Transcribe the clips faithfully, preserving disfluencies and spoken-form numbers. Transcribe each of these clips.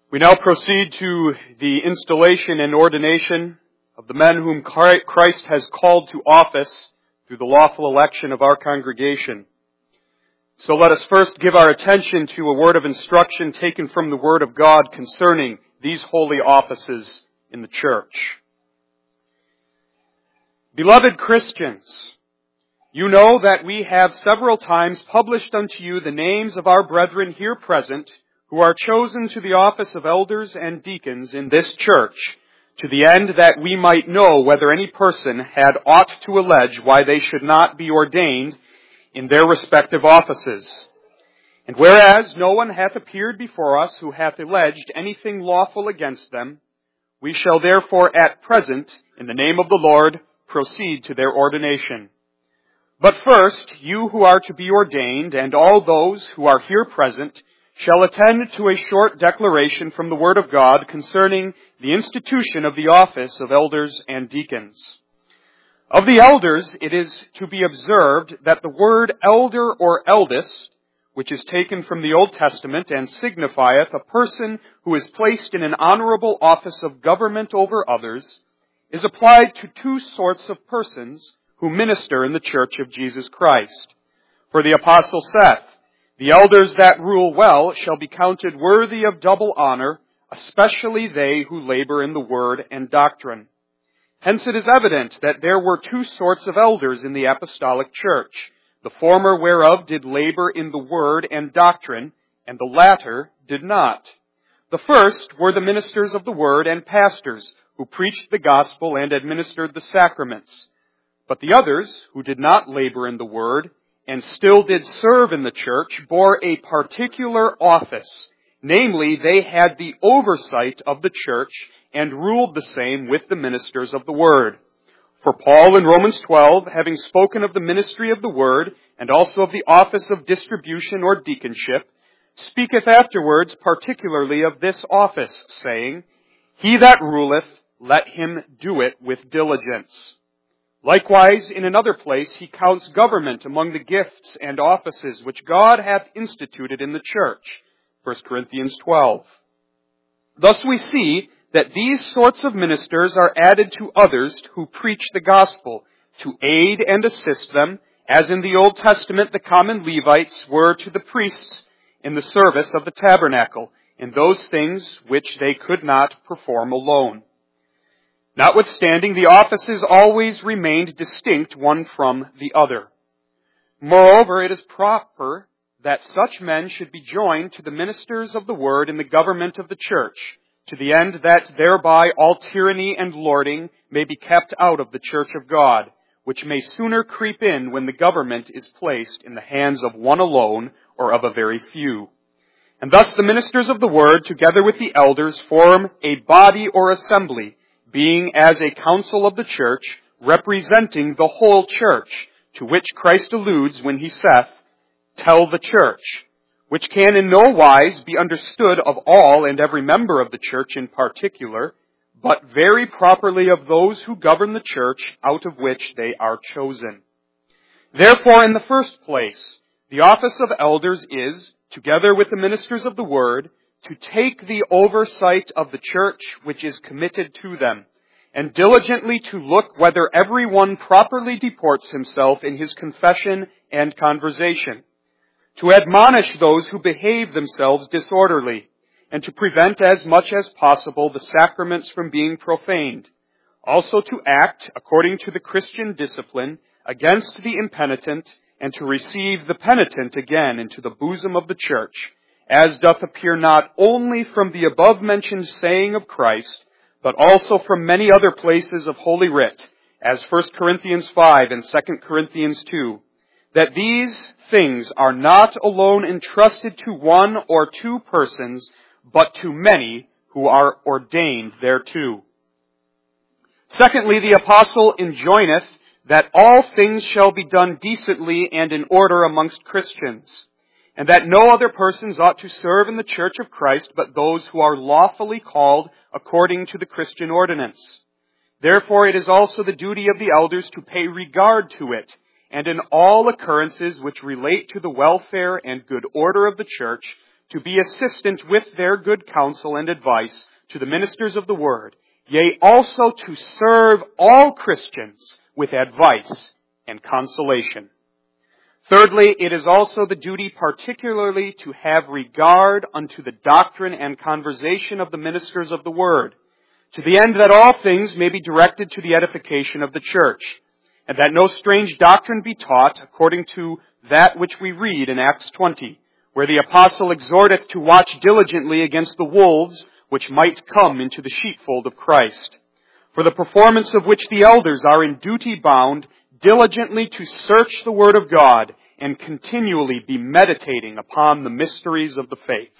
We now proceed to the installation and ordination of the men whom Christ has called to office through the lawful election of our congregation. So let us first give our attention to a word of instruction taken from the Word of God concerning these holy offices in the church. Beloved Christians, you know that we have several times published unto you the names of our brethren here present who are chosen to the office of elders and deacons in this church, to the end that we might know whether any person had aught to allege why they should not be ordained in their respective offices. And whereas no one hath appeared before us who hath alleged anything lawful against them, we shall therefore at present, in the name of the Lord, proceed to their ordination. But first, you who are to be ordained, and all those who are here present, shall attend to a short declaration from the Word of God concerning the institution of the office of elders and deacons. Of the elders, it is to be observed that the word elder or eldest, which is taken from the Old Testament and signifieth a person who is placed in an honorable office of government over others, is applied to two sorts of persons who minister in the church of Jesus Christ. For the apostle saith, "The elders that rule well shall be counted worthy of double honor, especially they who labor in the word and doctrine." Hence it is evident that there were two sorts of elders in the apostolic church, the former whereof did labor in the word and doctrine, and the latter did not. The first were the ministers of the word and pastors, who preached the gospel and administered the sacraments. But the others, who did not labor in the word, and still did serve in the church, bore a particular office. Namely, they had the oversight of the church and ruled the same with the ministers of the word. For Paul in Romans twelve, having spoken of the ministry of the word, and also of the office of distribution or deaconship, speaketh afterwards particularly of this office, saying, "He that ruleth, let him do it with diligence." Likewise, in another place, he counts government among the gifts and offices which God hath instituted in the church. First Corinthians twelve. Thus we see that these sorts of ministers are added to others who preach the gospel, to aid and assist them, as in the Old Testament the common Levites were to the priests in the service of the tabernacle, in those things which they could not perform alone. Notwithstanding, the offices always remained distinct one from the other. Moreover, it is proper that such men should be joined to the ministers of the word in the government of the church, to the end that thereby all tyranny and lording may be kept out of the church of God, which may sooner creep in when the government is placed in the hands of one alone or of a very few. And thus the ministers of the word, together with the elders, form a body or assembly, being as a council of the church, representing the whole church, to which Christ alludes when he saith, "Tell the church," which can in no wise be understood of all and every member of the church in particular, but very properly of those who govern the church out of which they are chosen. Therefore, in the first place, the office of elders is, together with the ministers of the word, to take the oversight of the church which is committed to them, and diligently to look whether every one properly deports himself in his confession and conversation, to admonish those who behave themselves disorderly, and to prevent as much as possible the sacraments from being profaned, also to act according to the Christian discipline against the impenitent, and to receive the penitent again into the bosom of the church, as doth appear not only from the above-mentioned saying of Christ, but also from many other places of Holy Writ, as First Corinthians five and Second Corinthians two, that these things are not alone entrusted to one or two persons, but to many who are ordained thereto. Secondly, the apostle enjoineth that all things shall be done decently and in order amongst Christians, and that no other persons ought to serve in the church of Christ but those who are lawfully called according to the Christian ordinance. Therefore it is also the duty of the elders to pay regard to it, and in all occurrences which relate to the welfare and good order of the church, to be assistant with their good counsel and advice to the ministers of the word, yea, also to serve all Christians with advice and consolation. Thirdly, it is also the duty particularly to have regard unto the doctrine and conversation of the ministers of the word, to the end that all things may be directed to the edification of the church, and that no strange doctrine be taught, according to that which we read in Acts twenty, where the apostle exhorteth to watch diligently against the wolves which might come into the sheepfold of Christ, for the performance of which the elders are in duty bound diligently to search the word of God and continually be meditating upon the mysteries of the faith.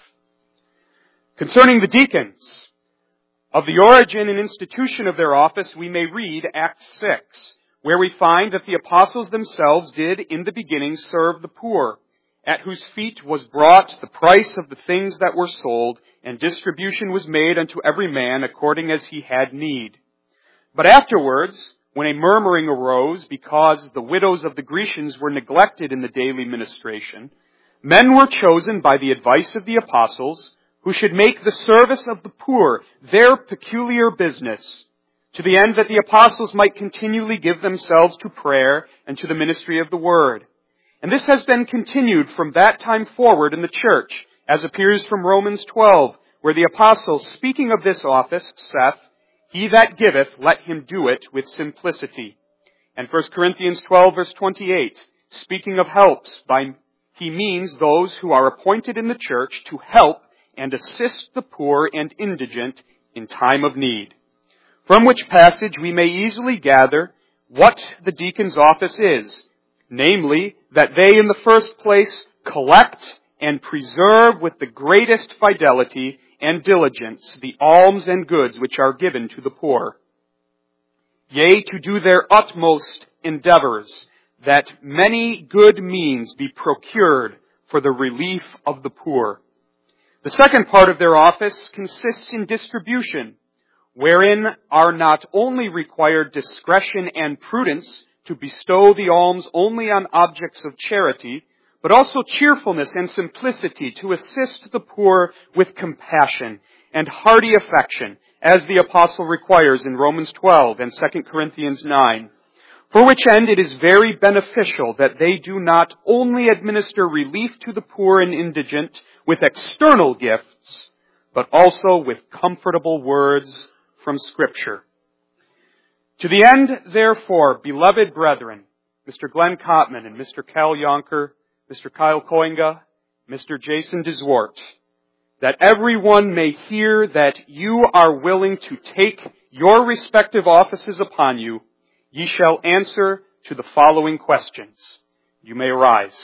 Concerning the deacons, of the origin and institution of their office, we may read Acts six, where we find that the apostles themselves did in the beginning serve the poor, at whose feet was brought the price of the things that were sold, and distribution was made unto every man according as he had need. But afterwards, when a murmuring arose because the widows of the Grecians were neglected in the daily ministration, men were chosen by the advice of the apostles, who should make the service of the poor their peculiar business, to the end that the apostles might continually give themselves to prayer and to the ministry of the word. And this has been continued from that time forward in the church, as appears from Romans twelve, where the apostle, speaking of this office, saith, He that giveth, let him do it with simplicity. And First Corinthians twelve, verse twenty-eight, speaking of helps, by he means those who are appointed in the church to help and assist the poor and indigent in time of need. From which passage we may easily gather what the deacon's office is, namely, that they in the first place collect and preserve with the greatest fidelity and diligence the alms and goods which are given to the poor. Yea, to do their utmost endeavors, that many good means be procured for the relief of the poor. The second part of their office consists in distribution, wherein are not only required discretion and prudence to bestow the alms only on objects of charity, but also cheerfulness and simplicity to assist the poor with compassion and hearty affection, as the apostle requires in Romans twelve and Second Corinthians nine. For which end it is very beneficial that they do not only administer relief to the poor and indigent with external gifts, but also with comfortable words from Scripture. To the end, therefore, beloved brethren, Mister Glenn Kottman and Mister Cal Yonker, Mister Kyle Koinga, Mister Jason DeZwart, that everyone may hear that you are willing to take your respective offices upon you, ye shall answer to the following questions. You may rise.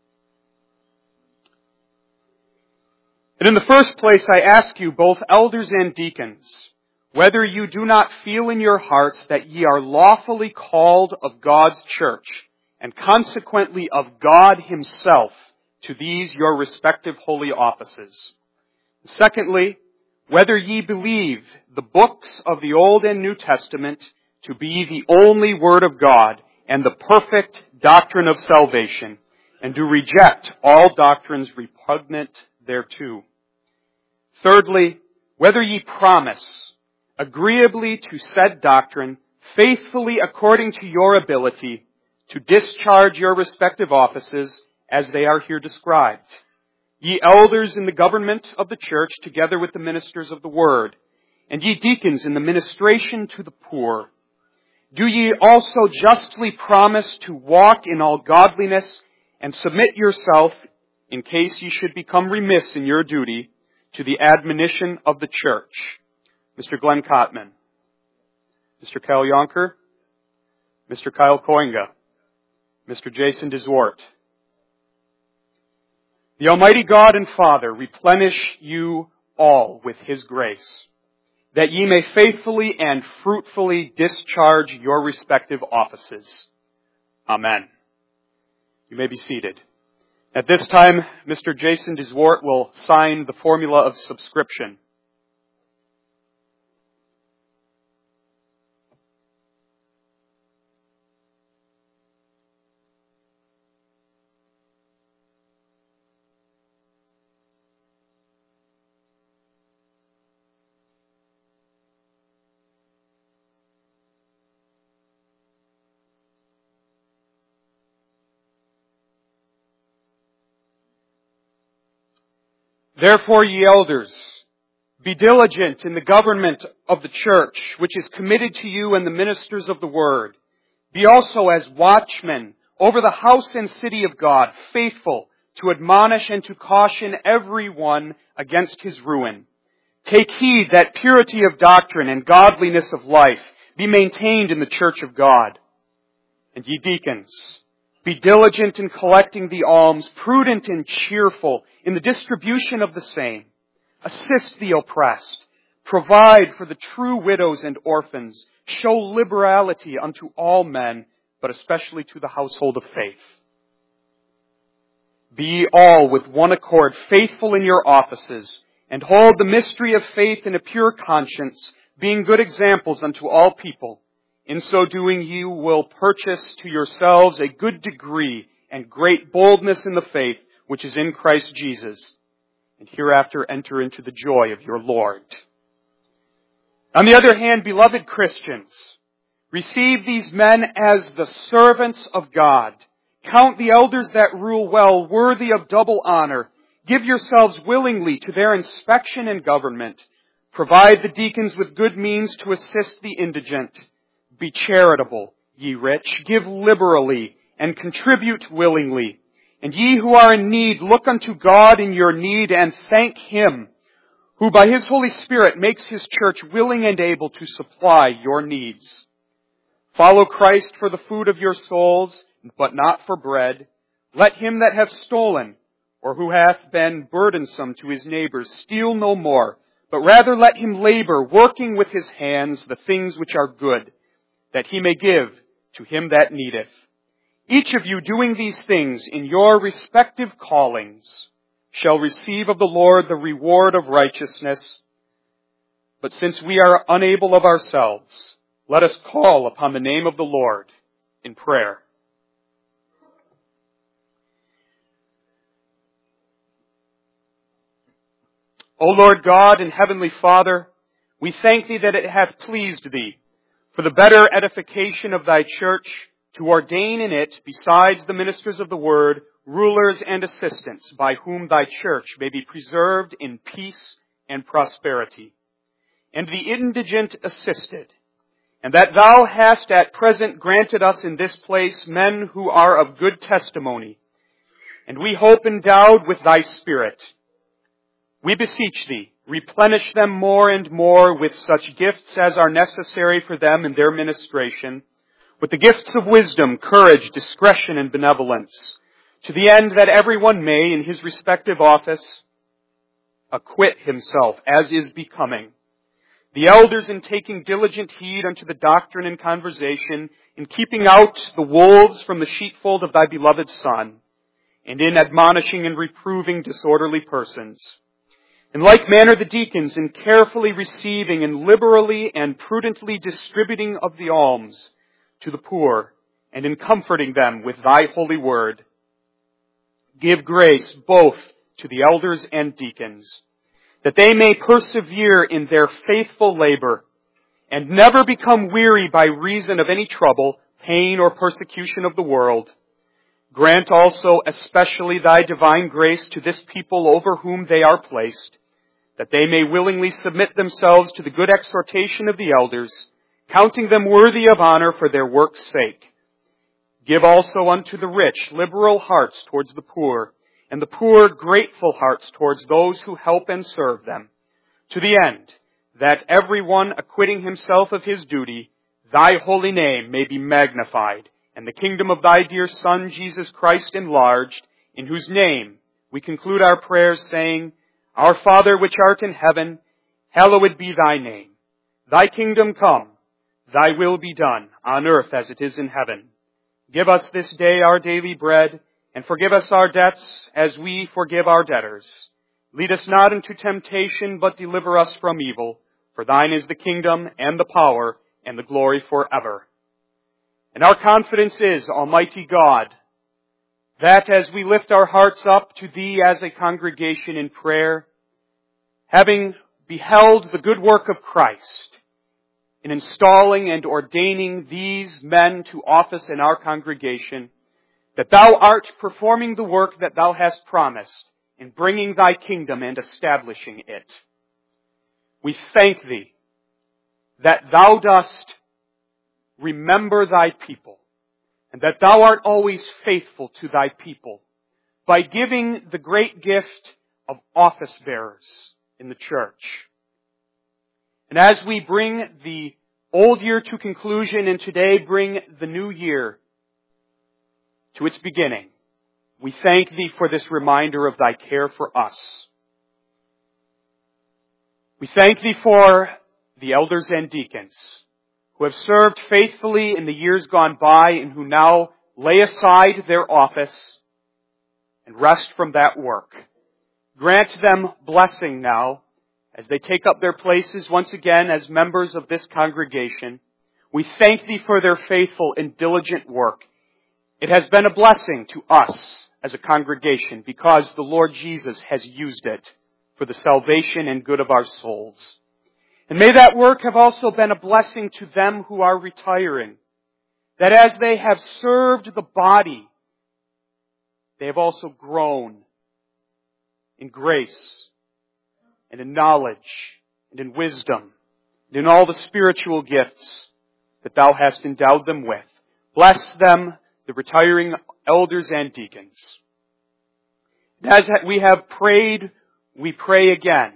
And in the first place, I ask you, both elders and deacons, whether you do not feel in your hearts that ye are lawfully called of God's church, and consequently of God Himself, to these your respective holy offices. Secondly, whether ye believe the books of the Old and New Testament to be the only Word of God and the perfect doctrine of salvation, and do reject all doctrines repugnant thereto. Thirdly, whether ye promise, agreeably to said doctrine, faithfully according to your ability, to discharge your respective offices as they are here described. Ye elders in the government of the church, together with the ministers of the word, and ye deacons in the ministration to the poor, do ye also justly promise to walk in all godliness and submit yourself, in case ye should become remiss in your duty, to the admonition of the church? Mister Glenn Kottman, Mister Cal Yonker, Mister Kyle Koinga, Mister Jason DeZwart. The Almighty God and Father replenish you all with His grace, that ye may faithfully and fruitfully discharge your respective offices. Amen. You may be seated. At this time, Mister Jason DeZwart will sign the formula of subscription. Therefore, ye elders, be diligent in the government of the church, which is committed to you and the ministers of the word. Be also as watchmen over the house and city of God, faithful to admonish and to caution every one against his ruin. Take heed that purity of doctrine and godliness of life be maintained in the church of God. And ye deacons, be diligent in collecting the alms, prudent and cheerful in the distribution of the same. Assist the oppressed. Provide for the true widows and orphans. Show liberality unto all men, but especially to the household of faith. Be all with one accord faithful in your offices, and hold the mystery of faith in a pure conscience, being good examples unto all people. In so doing, you will purchase to yourselves a good degree and great boldness in the faith which is in Christ Jesus, and hereafter enter into the joy of your Lord. On the other hand, beloved Christians, receive these men as the servants of God. Count the elders that rule well, worthy of double honor. Give yourselves willingly to their inspection and government. Provide the deacons with good means to assist the indigent. Be charitable, ye rich. Give liberally and contribute willingly. And ye who are in need, look unto God in your need and thank Him, who by His Holy Spirit makes His church willing and able to supply your needs. Follow Christ for the food of your souls, but not for bread. Let him that hath stolen, or who hath been burdensome to his neighbors, steal no more, but rather let him labor, working with his hands the things which are good, that he may give to him that needeth. Each of you doing these things in your respective callings shall receive of the Lord the reward of righteousness. But since we are unable of ourselves, let us call upon the name of the Lord in prayer. O Lord God and Heavenly Father, we thank Thee that it hath pleased Thee, for the better edification of Thy church, to ordain in it, besides the ministers of the word, rulers and assistants, by whom Thy church may be preserved in peace and prosperity, and the indigent assisted, and that Thou hast at present granted us in this place men who are of good testimony, and we hope endowed with Thy Spirit. We beseech Thee, replenish them more and more with such gifts as are necessary for them in their ministration, with the gifts of wisdom, courage, discretion, and benevolence, to the end that everyone may, in his respective office, acquit himself as is becoming. The elders in taking diligent heed unto the doctrine and conversation, in keeping out the wolves from the sheepfold of Thy beloved Son, and in admonishing and reproving disorderly persons. In like manner the deacons, in carefully receiving and liberally and prudently distributing of the alms to the poor, and in comforting them with Thy holy word. Give grace both to the elders and deacons, that they may persevere in their faithful labor, and never become weary by reason of any trouble, pain, or persecution of the world. Grant also especially Thy divine grace to this people over whom they are placed, that they may willingly submit themselves to the good exhortation of the elders, counting them worthy of honor for their work's sake. Give also unto the rich liberal hearts towards the poor, and the poor grateful hearts towards those who help and serve them, to the end that every one acquitting himself of his duty, Thy holy name may be magnified, and the kingdom of Thy dear Son, Jesus Christ, enlarged, in whose name we conclude our prayers, saying, Our Father which art in heaven, hallowed be Thy name. Thy kingdom come, Thy will be done, on earth as it is in heaven. Give us this day our daily bread, and forgive us our debts as we forgive our debtors. Lead us not into temptation, but deliver us from evil. For Thine is the kingdom, and the power, and the glory forever. And our confidence is, Almighty God, that as we lift our hearts up to Thee as a congregation in prayer, having beheld the good work of Christ in installing and ordaining these men to office in our congregation, that Thou art performing the work that Thou hast promised in bringing thy kingdom and establishing it. We thank thee that thou dost remember thy people, and that thou art always faithful to thy people by giving the great gift of office bearers in the church. And as we bring the old year to conclusion and today bring the new year to its beginning, we thank thee for this reminder of thy care for us. We thank thee for the elders and deacons who have served faithfully in the years gone by and who now lay aside their office and rest from that work. Grant them blessing now as they take up their places once again as members of this congregation. We thank thee for their faithful and diligent work. It has been a blessing to us as a congregation because the Lord Jesus has used it for the salvation and good of our souls. And may that work have also been a blessing to them who are retiring, that as they have served the body, they have also grown in grace and in knowledge and in wisdom and in all the spiritual gifts that thou hast endowed them with. Bless them, the retiring elders and deacons. As we have prayed, we pray again.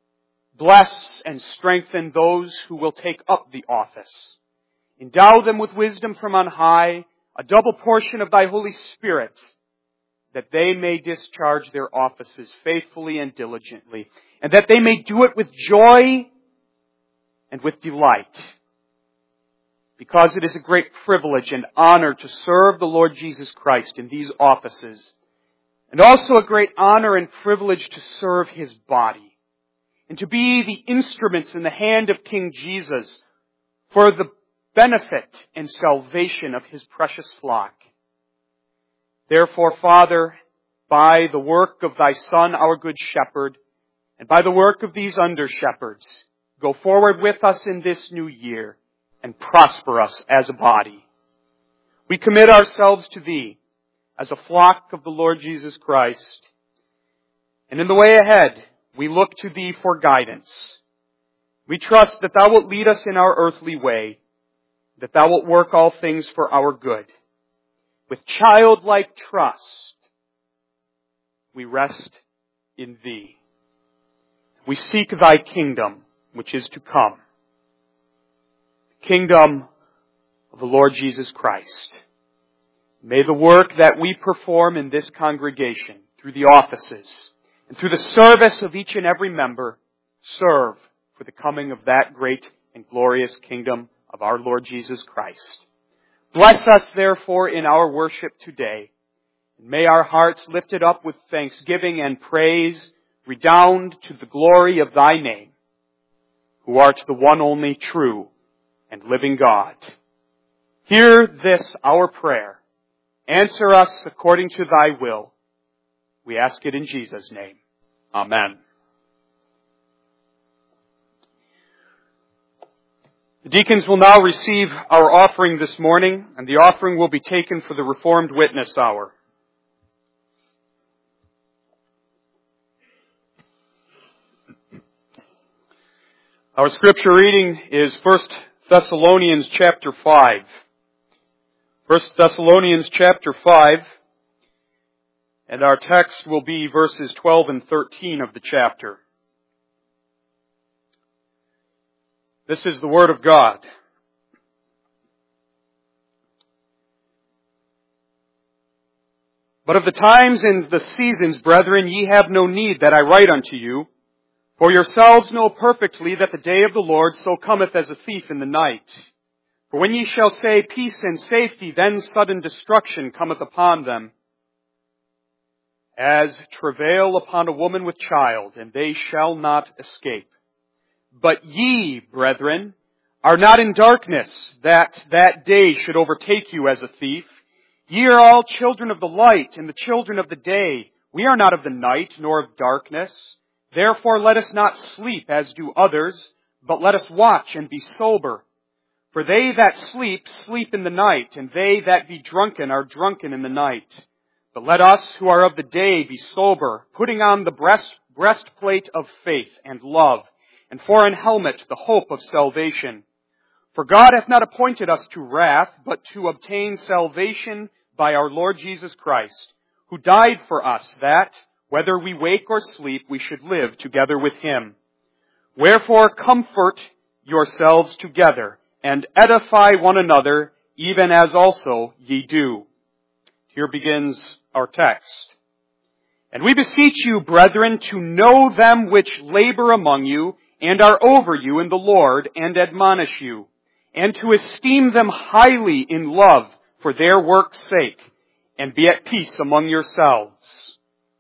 Bless and strengthen those who will take up the office. Endow them with wisdom from on high, a double portion of thy Holy Spirit, that they may discharge their offices faithfully and diligently, and that they may do it with joy and with delight, because it is a great privilege and honor to serve the Lord Jesus Christ in these offices, and also a great honor and privilege to serve His body, and to be the instruments in the hand of King Jesus for the benefit and salvation of His precious flock. Therefore, Father, by the work of thy Son, our good shepherd, and by the work of these under-shepherds, go forward with us in this new year and prosper us as a body. We commit ourselves to thee as a flock of the Lord Jesus Christ. And in the way ahead, we look to thee for guidance. We trust that thou wilt lead us in our earthly way, that thou wilt work all things for our good. With childlike trust, we rest in thee. We seek thy kingdom, which is to come. The kingdom of the Lord Jesus Christ. May the work that we perform in this congregation, through the offices, and through the service of each and every member, serve for the coming of that great and glorious kingdom of our Lord Jesus Christ. Bless us, therefore, in our worship today. And may our hearts lifted up with thanksgiving and praise redound to the glory of thy name, who art the one only true and living God. Hear this, our prayer. Answer us according to thy will. We ask it in Jesus' name. Amen. The deacons will now receive our offering this morning, and the offering will be taken for the Reformed Witness Hour. Our scripture reading is First Thessalonians chapter five. First Thessalonians chapter five, and our text will be verses twelve and thirteen of the chapter. This is the Word of God. But of the times and the seasons, brethren, ye have no need that I write unto you, for yourselves know perfectly that the day of the Lord so cometh as a thief in the night. For when ye shall say peace and safety, then sudden destruction cometh upon them, as travail upon a woman with child, and they shall not escape. But ye, brethren, are not in darkness, that that day should overtake you as a thief. Ye are all children of the light, and the children of the day. We are not of the night, nor of darkness. Therefore let us not sleep as do others, but let us watch and be sober. For they that sleep, sleep in the night, and they that be drunken are drunken in the night. But let us who are of the day be sober, putting on the breast, breastplate of faith and love, and for an helmet the hope of salvation. For God hath not appointed us to wrath, but to obtain salvation by our Lord Jesus Christ, who died for us, that, whether we wake or sleep, we should live together with Him. Wherefore comfort yourselves together, and edify one another, even as also ye do. Here begins our text. And we beseech you, brethren, to know them which labor among you, and are over you in the Lord, and admonish you, and to esteem them highly in love for their work's sake, and be at peace among yourselves.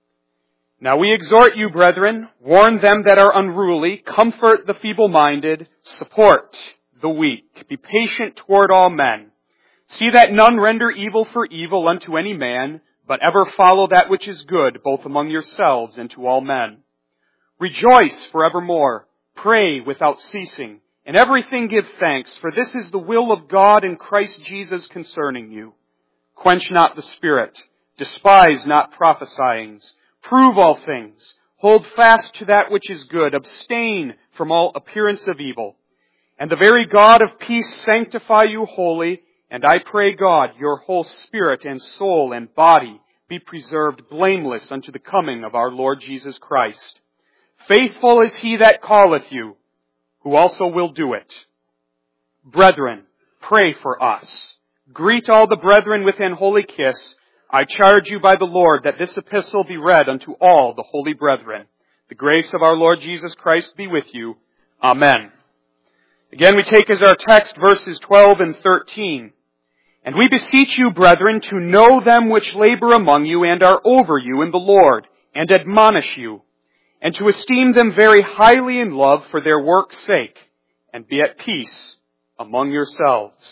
Now we exhort you, brethren, warn them that are unruly, comfort the feeble-minded, support the weak, be patient toward all men. See that none render evil for evil unto any man, but ever follow that which is good, both among yourselves and to all men. Rejoice forevermore, pray without ceasing, in everything give thanks, for this is the will of God in Christ Jesus concerning you. Quench not the spirit, despise not prophesying, prove all things, hold fast to that which is good, abstain from all appearance of evil. And the very God of peace sanctify you wholly, and I pray God, your whole spirit and soul and body be preserved blameless unto the coming of our Lord Jesus Christ. Faithful is He that calleth you, who also will do it. Brethren, pray for us. Greet all the brethren with an holy kiss. I charge you by the Lord that this epistle be read unto all the holy brethren. The grace of our Lord Jesus Christ be with you. Amen. Again, we take as our text verses twelve and thirteen. And we beseech you, brethren, to know them which labor among you and are over you in the Lord, and admonish you, and to esteem them very highly in love for their work's sake, and be at peace among yourselves.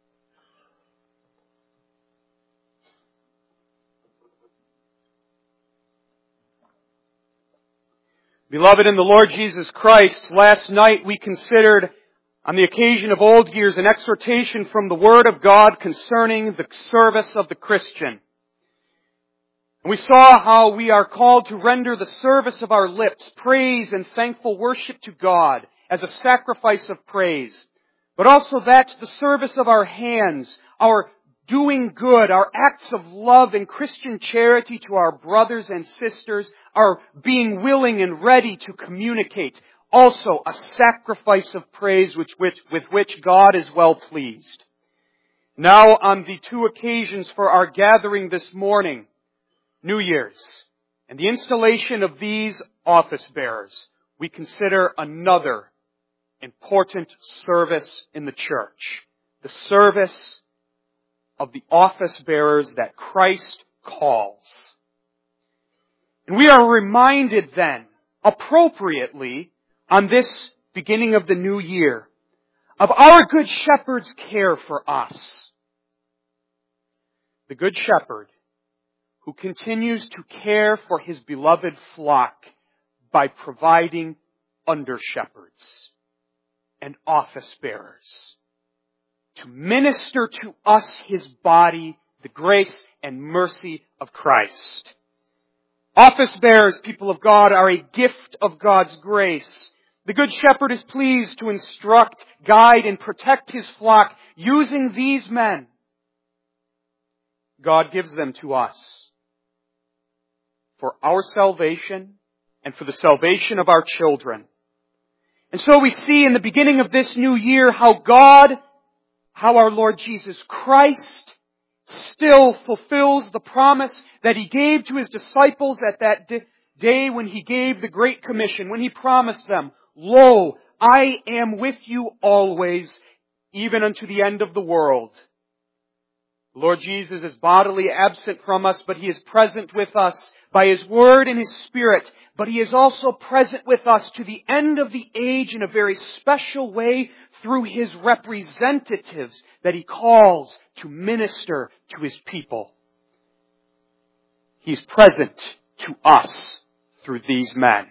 Beloved in the Lord Jesus Christ, last night we considered, on the occasion of Old Years, an exhortation from the Word of God concerning the service of the Christian. And we saw how we are called to render the service of our lips praise and thankful worship to God as a sacrifice of praise, but also that the service of our hands, our doing good, our acts of love and Christian charity to our brothers and sisters, our being willing and ready to communicate, also a sacrifice of praise which, which, with which God is well pleased. Now, on the two occasions for our gathering this morning, New Year's, and the installation of these office bearers, we consider another important service in the church, the service of the office bearers that Christ calls. And we are reminded then, appropriately, on this beginning of the new year, of our Good Shepherd's care for us. The Good Shepherd who continues to care for His beloved flock by providing under-shepherds and office bearers to minister to us His body, the grace and mercy of Christ. Office bearers, people of God, are a gift of God's grace. The Good Shepherd is pleased to instruct, guide, and protect His flock using these men. God gives them to us for our salvation and for the salvation of our children. And so we see in the beginning of this new year how God, how our Lord Jesus Christ still fulfills the promise that He gave to His disciples at that day when He gave the Great Commission, when He promised them, "Lo, I am with you always, even unto the end of the world." The Lord Jesus is bodily absent from us, but He is present with us by His Word and His Spirit. But He is also present with us to the end of the age in a very special way through His representatives that He calls to minister to His people. He's present to us through these men,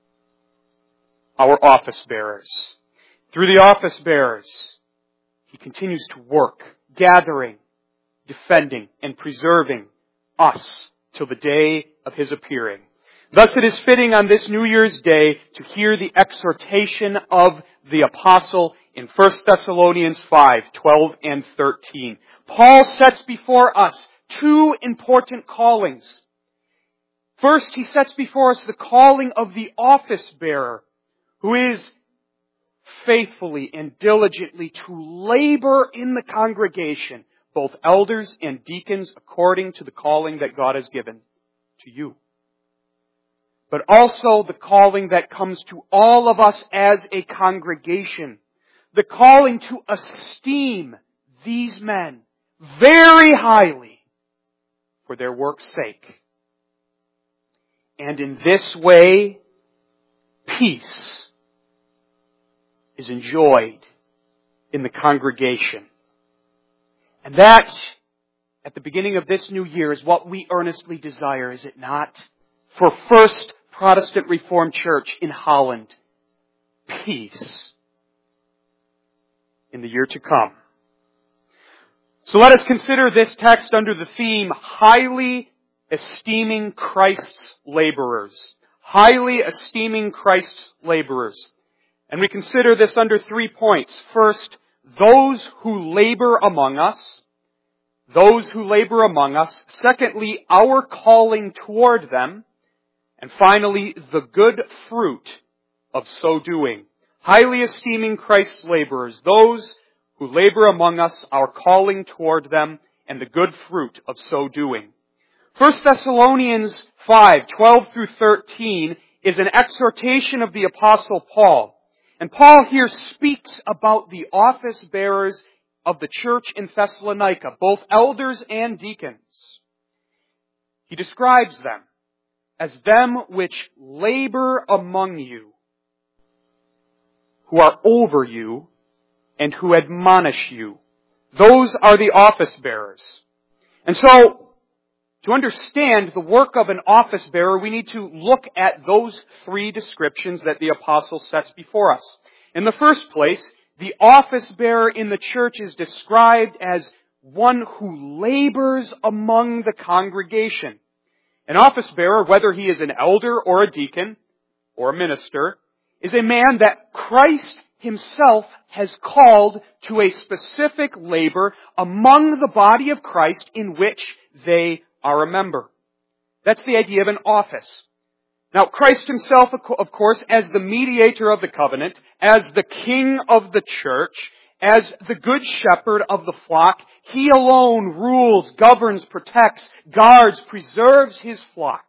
our office bearers. Through the office bearers, He continues to work, gathering, defending, and preserving us till the day of His appearing. Thus it is fitting on this New Year's Day to hear the exhortation of the apostle in First Thessalonians five, twelve and thirteen. Paul sets before us two important callings. First, he sets before us the calling of the office bearer, who is faithfully and diligently to labor in the congregation, both elders and deacons, according to the calling that God has given to you. But also the calling that comes to all of us as a congregation. The calling to esteem these men very highly for their work's sake. And in this way, peace is enjoyed in the congregation. And that, at the beginning of this new year, is what we earnestly desire, is it not? For First Protestant Reformed Church in Holland, peace in the year to come. So let us consider this text under the theme, highly esteeming Christ's laborers. Highly esteeming Christ's laborers. And we consider this under three points. First, those who labor among us. Those who labor among us. Secondly, our calling toward them. And finally, the good fruit of so doing. Highly esteeming Christ's laborers. Those who labor among us, our calling toward them, and the good fruit of so doing. First Thessalonians five, twelve through thirteen is an exhortation of the Apostle Paul. And Paul here speaks about the office bearers of the church in Thessalonica, both elders and deacons. He describes them as them which labor among you, who are over you, and who admonish you. Those are the office bearers. And so, to understand the work of an office bearer, we need to look at those three descriptions that the apostle sets before us. In the first place, the office bearer in the church is described as one who labors among the congregation. An office bearer, whether he is an elder or a deacon or a minister, is a man that Christ Himself has called to a specific labor among the body of Christ in which they are a member. That's the idea of an office. Now, Christ Himself, of course, as the mediator of the covenant, as the king of the church, as the good shepherd of the flock, He alone rules, governs, protects, guards, preserves His flock.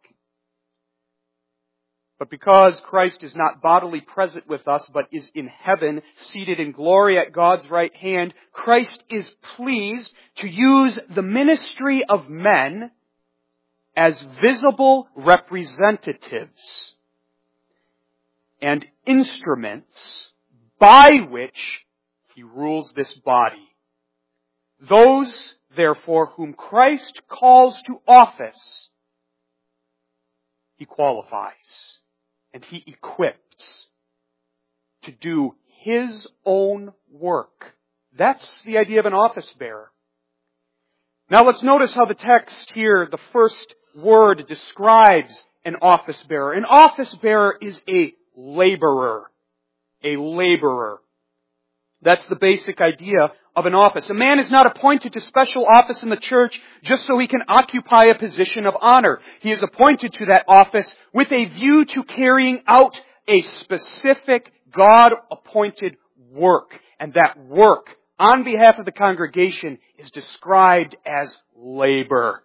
But because Christ is not bodily present with us, but is in heaven, seated in glory at God's right hand, Christ is pleased to use the ministry of men as visible representatives and instruments by which He rules this body. Those, therefore, whom Christ calls to office, He qualifies. And He equips to do His own work. That's the idea of an office bearer. Now let's notice how the text here, the first word, describes an office bearer. An office bearer is a laborer. A laborer. That's the basic idea of an office. A man is not appointed to special office in the church just so he can occupy a position of honor. He is appointed to that office with a view to carrying out a specific God-appointed work. And that work, on behalf of the congregation, is described as labor.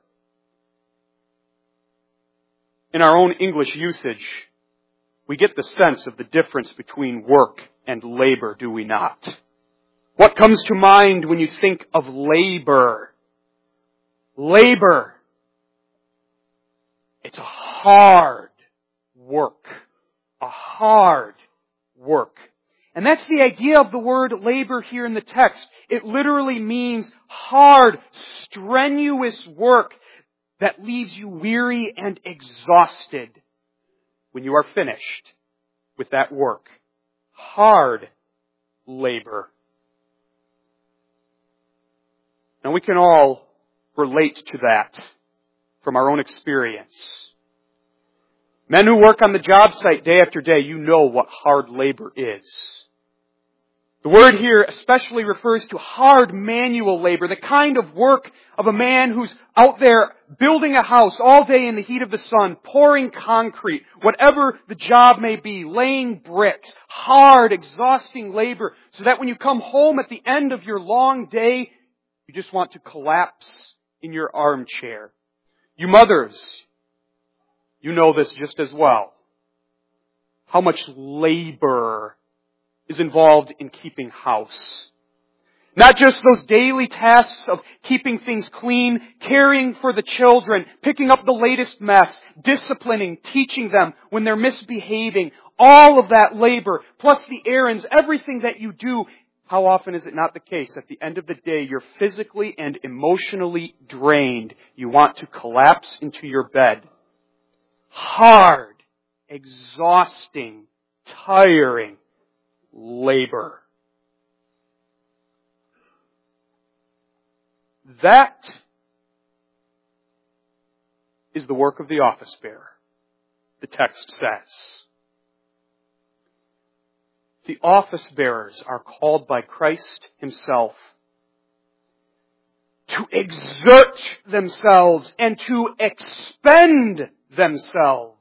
In our own English usage, we get the sense of the difference between work and labor, do we not? What comes to mind when you think of labor? Labor. It's a hard work. A hard work. And that's the idea of the word labor here in the text. It literally means hard, strenuous work that leaves you weary and exhausted when you are finished with that work. Hard labor. Now we can all relate to that. from our own experience. Men who work on the job site day after day, you know what hard labor is. The word here especially refers to hard manual labor, the kind of work of a man who's out there building a house all day in the heat of the sun, pouring concrete, whatever the job may be, laying bricks, hard, exhausting labor, so that when you come home at the end of your long day, you just want to collapse in your armchair. You mothers, you know this just as well. How much labor is involved in keeping house. Not just those daily tasks of keeping things clean, caring for the children, picking up the latest mess, disciplining, teaching them when they're misbehaving. All of that labor, plus the errands, everything that you do. How often is it not the case? At the end of the day, you're physically and emotionally drained. You want to collapse into your bed. Hard, exhausting, tiring labor. That is the work of the office bearer, the text says. The office bearers are called by Christ Himself to exert themselves and to expend themselves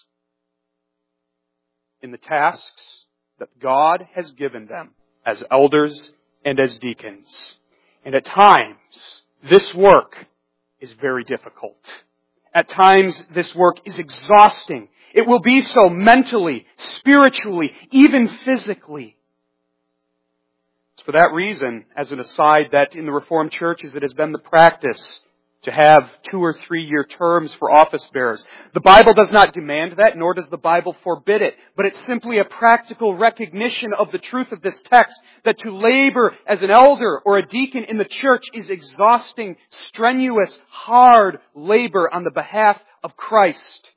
in the tasks that God has given them as elders and as deacons. And at times, this work is very difficult. At times, this work is exhausting. It will be so mentally, spiritually, even physically. It's for that reason, as an aside, that in the Reformed churches it has been the practice to have two or three year terms for office bearers. The Bible does not demand that, nor does the Bible forbid it, but it's simply a practical recognition of the truth of this text, that to labor as an elder or a deacon in the church is exhausting, strenuous, hard labor on the behalf of Christ.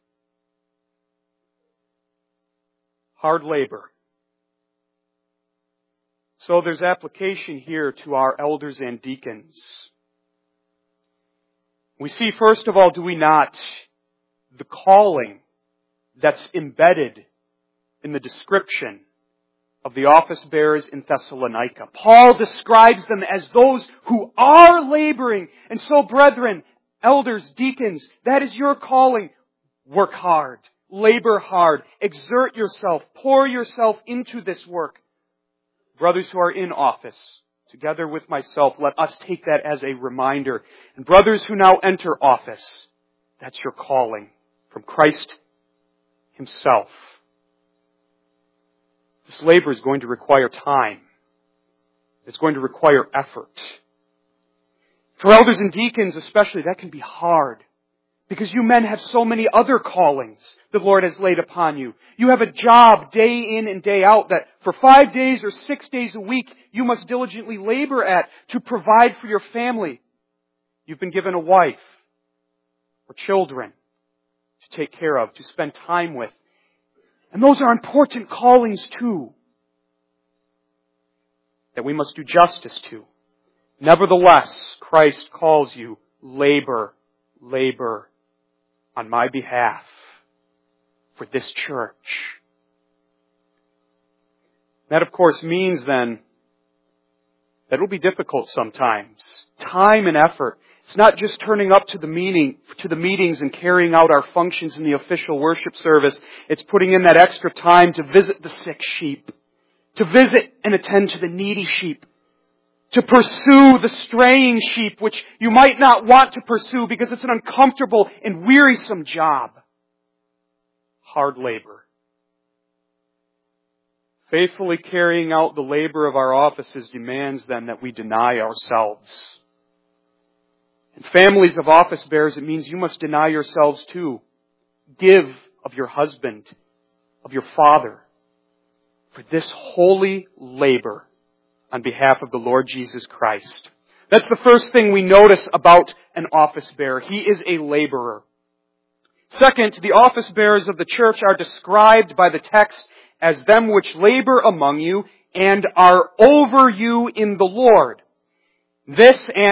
Hard labor. So there's application here to our elders and deacons. We see, first of all, do we not, the calling that's embedded in the description of the office bearers in Thessalonica. Paul describes them as those who are laboring. And so, brethren, elders, deacons, that is your calling. Work hard. Labor hard. Exert yourself. Pour yourself into this work. Brothers who are in office, together with myself, let us take that as a reminder. And brothers who now enter office, that's your calling from Christ Himself. This labor is going to require time. It's going to require effort. For elders and deacons especially, that can be hard. Because you men have so many other callings the Lord has laid upon you. You have a job day in and day out that for five days or six days a week you must diligently labor at to provide for your family. You've been given a wife or children to take care of, to spend time with. And those are important callings too, that we must do justice to. Nevertheless, Christ calls you, labor, labor on my behalf for this church. That, of course, means then that it will be difficult sometimes. Time and effort. It's not just turning up to the meeting, to the meetings and carrying out our functions in the official worship service. It's putting in that extra time to visit the sick sheep, to visit and attend to the needy sheep, to pursue the straying sheep, which you might not want to pursue because it's an uncomfortable and wearisome job. Hard labor. Faithfully carrying out the labor of our offices demands then that we deny ourselves. In families of office bearers, it means you must deny yourselves too. Give of your husband, of your father, for this holy labor on behalf of the Lord Jesus Christ. That's the first thing we notice about an office bearer. He is a laborer. Second, the office bearers of the church are described by the text as them which labor among you and are over you in the Lord. This and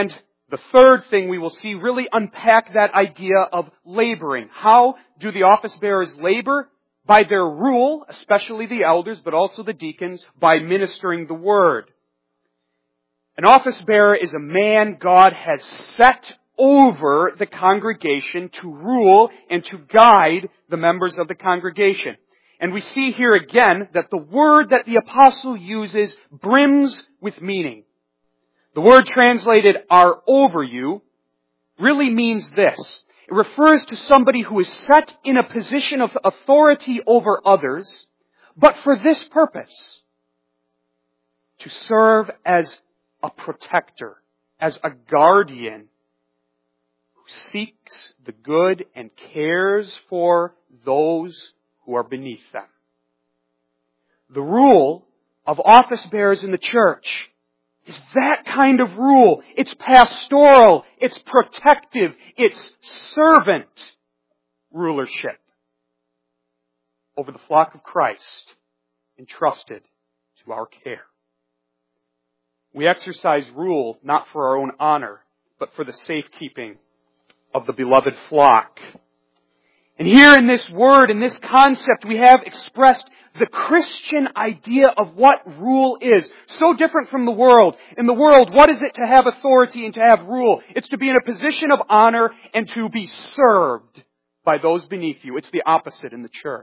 The third thing we will see really unpack that idea of laboring. How do the office bearers labor? By their rule, especially the elders, but also the deacons, by ministering the word. An office bearer is a man God has set over the congregation to rule and to guide the members of the congregation. And we see here again that the word that the apostle uses brims with meaning. The word translated are over you really means this. It refers to somebody who is set in a position of authority over others, but for this purpose, to serve as a protector, as a guardian who seeks the good and cares for those who are beneath them. The rule of office bearers in the church is that kind of rule. It's pastoral, it's protective, it's servant rulership over the flock of Christ entrusted to our care. We exercise rule not for our own honor, but for the safekeeping of the beloved flock. And here in this word, in this concept, we have expressed the Christian idea of what rule is. So different from the world. In the world, what is it to have authority and to have rule? It's to be in a position of honor and to be served by those beneath you. It's the opposite in the church.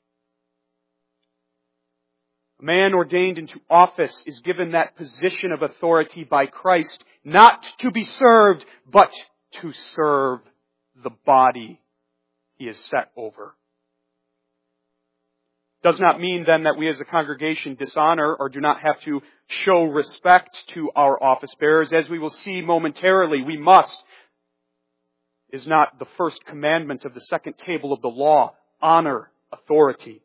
A man ordained into office is given that position of authority by Christ, not to be served, but to serve the body he is set over. Does not mean then that we as a congregation dishonor or do not have to show respect to our office bearers. As we will see momentarily, we must. Is not the first commandment of the second table of the law. Honor authority.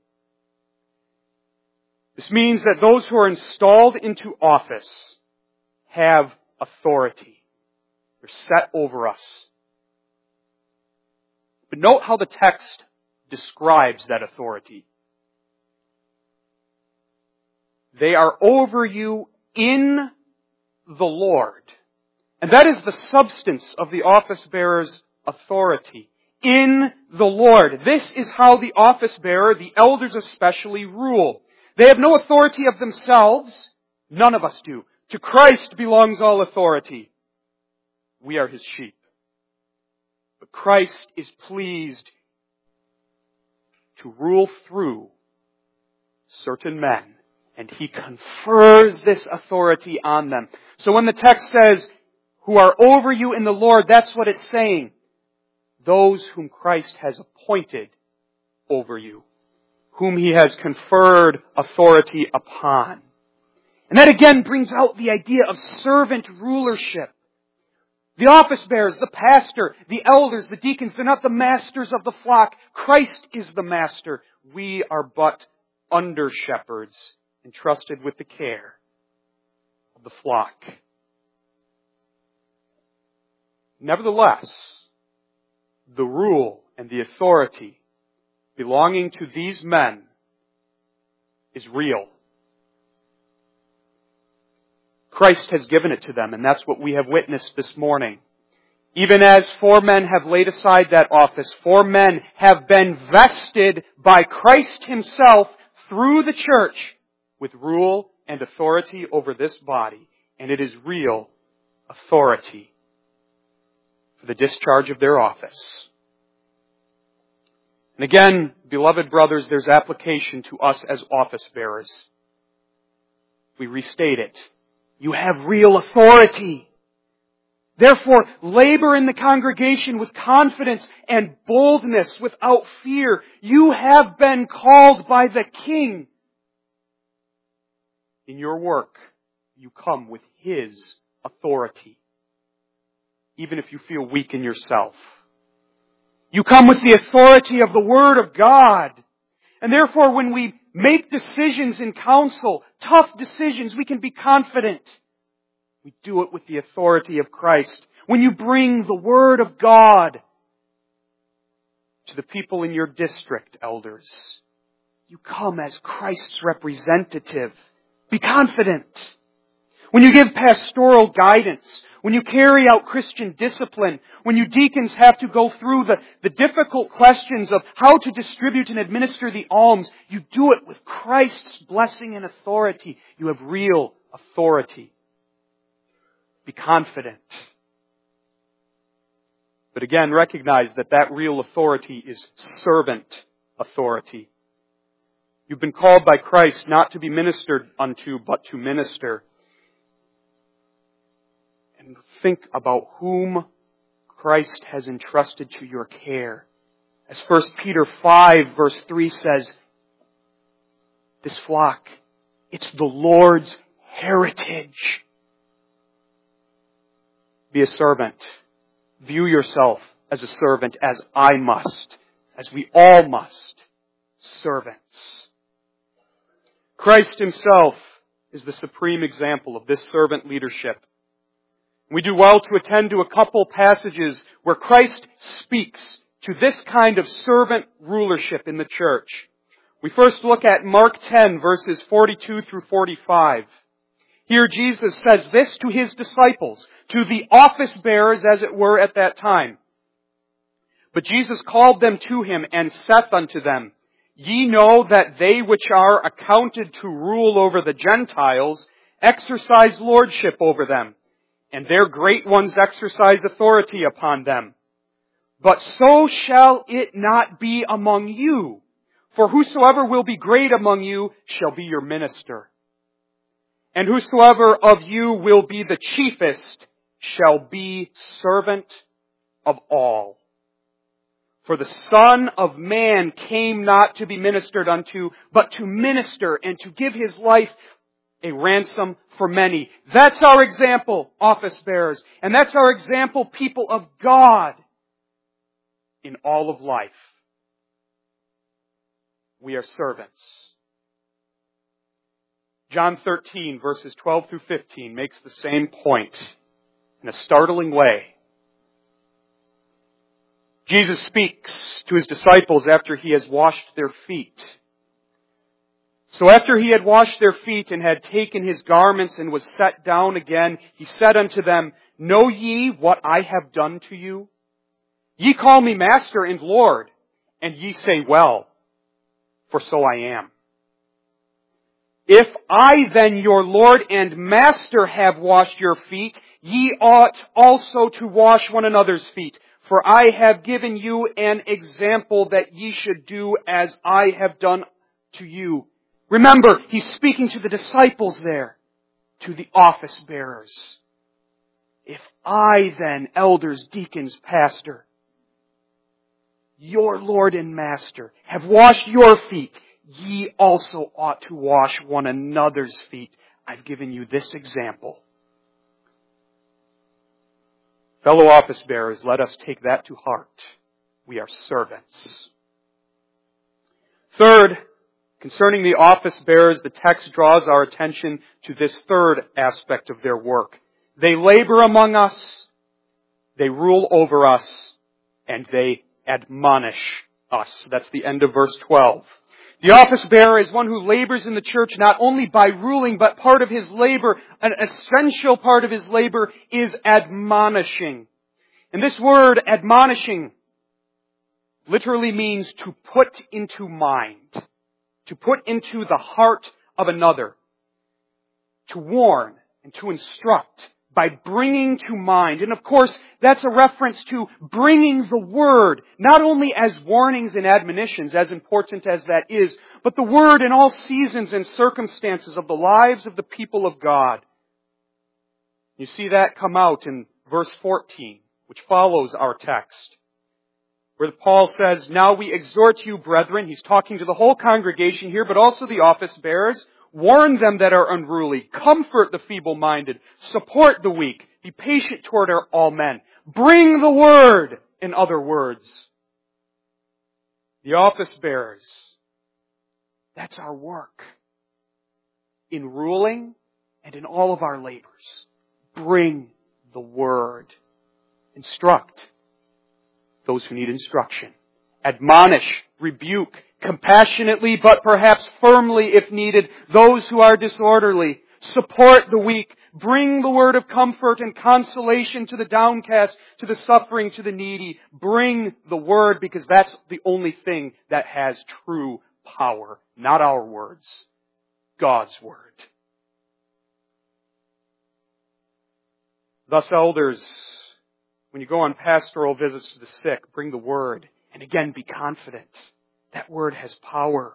This means that those who are installed into office have authority. They're set over us. But note how the text describes that authority. They are over you in the Lord. And that is the substance of the office bearer's authority. In the Lord. This is how the office bearer, the elders especially, rule. They have no authority of themselves. None of us do. To Christ belongs all authority. We are His sheep. But Christ is pleased to rule through certain men, and He confers this authority on them. So when the text says, who are over you in the Lord, that's what it's saying. Those whom Christ has appointed over you, whom He has conferred authority upon. And that again brings out the idea of servant rulership. The office bearers, the pastor, the elders, the deacons, they're not the masters of the flock. Christ is the master. We are but under-shepherds entrusted with the care of the flock. Nevertheless, the rule and the authority belonging to these men is real. Christ has given it to them, and that's what we have witnessed this morning. Even as four men have laid aside that office, four men have been vested by Christ Himself through the church with rule and authority over this body. And it is real authority for the discharge of their office. And again, beloved brothers, there's application to us as office bearers. We restate it. You have real authority. Therefore, labor in the congregation with confidence and boldness, without fear. You have been called by the King. In your work, you come with His authority, even if you feel weak in yourself. You come with the authority of the Word of God. And therefore, when we make decisions in council, tough decisions, we can be confident. We do it with the authority of Christ. When you bring the Word of God to the people in your district, elders, you come as Christ's representative. Be confident. When you give pastoral guidance, when you carry out Christian discipline, when you deacons have to go through the, the difficult questions of how to distribute and administer the alms, you do it with Christ's blessing and authority. You have real authority. Be confident. But again, recognize that that real authority is servant authority. You've been called by Christ not to be ministered unto, but to minister. And think about whom Christ has entrusted to your care. As First Peter five verse three says, this flock, it's the Lord's heritage. Be a servant. View yourself as a servant, as I must, as we all must. Servants. Christ Himself is the supreme example of this servant leadership. We do well to attend to a couple passages where Christ speaks to this kind of servant rulership in the church. We first look at Mark ten, verses forty-two through forty-five. Here Jesus says this to His disciples, to the office bearers as it were at that time. But Jesus called them to Him and saith unto them, Ye know that they which are accounted to rule over the Gentiles exercise lordship over them, and their great ones exercise authority upon them. But so shall it not be among you, for whosoever will be great among you shall be your minister. And whosoever of you will be the chiefest shall be servant of all. For the Son of Man came not to be ministered unto, but to minister and to give His life a ransom for many. That's our example, office bearers. And that's our example, people of God, in all of life. We are servants. John thirteen, verses twelve through fifteen, makes the same point in a startling way. Jesus speaks to His disciples after He has washed their feet. So after He had washed their feet and had taken His garments and was set down again, He said unto them, Know ye what I have done to you? Ye call me Master and Lord, and ye say, Well, for so I am. If I then, your Lord and Master, have washed your feet, ye ought also to wash one another's feet. For I have given you an example that ye should do as I have done to you. Remember, He's speaking to the disciples there, to the office bearers. If I then, elders, deacons, pastor, your Lord and Master, have washed your feet, ye also ought to wash one another's feet. I've given you this example. Fellow office bearers, let us take that to heart. We are servants. Third, concerning the office bearers, the text draws our attention to this third aspect of their work. They labor among us, they rule over us, and they admonish us. That's the end of verse twelve. The office bearer is one who labors in the church not only by ruling, but part of his labor, an essential part of his labor, is admonishing. And this word, admonishing, literally means to put into mind, to put into the heart of another, to warn and to instruct by bringing to mind. And of course, that's a reference to bringing the Word, not only as warnings and admonitions, as important as that is, but the Word in all seasons and circumstances of the lives of the people of God. You see that come out in verse fourteen, which follows our text, where Paul says, Now we exhort you, brethren, he's talking to the whole congregation here, but also the office bearers, warn them that are unruly, comfort the feeble-minded, support the weak, be patient toward all men. Bring the word, in other words. The office bearers, that's our work. In ruling and in all of our labors, bring the word. Instruct those who need instruction. Admonish, rebuke, compassionately, but perhaps firmly if needed, those who are disorderly. support the weak, bring the word of comfort and consolation to the downcast, to the suffering, to the needy. Bring the word, because that's the only thing that has true power. Not our words, God's word. Thus, elders, when you go on pastoral visits to the sick, bring the word. And again, be confident. That word has power.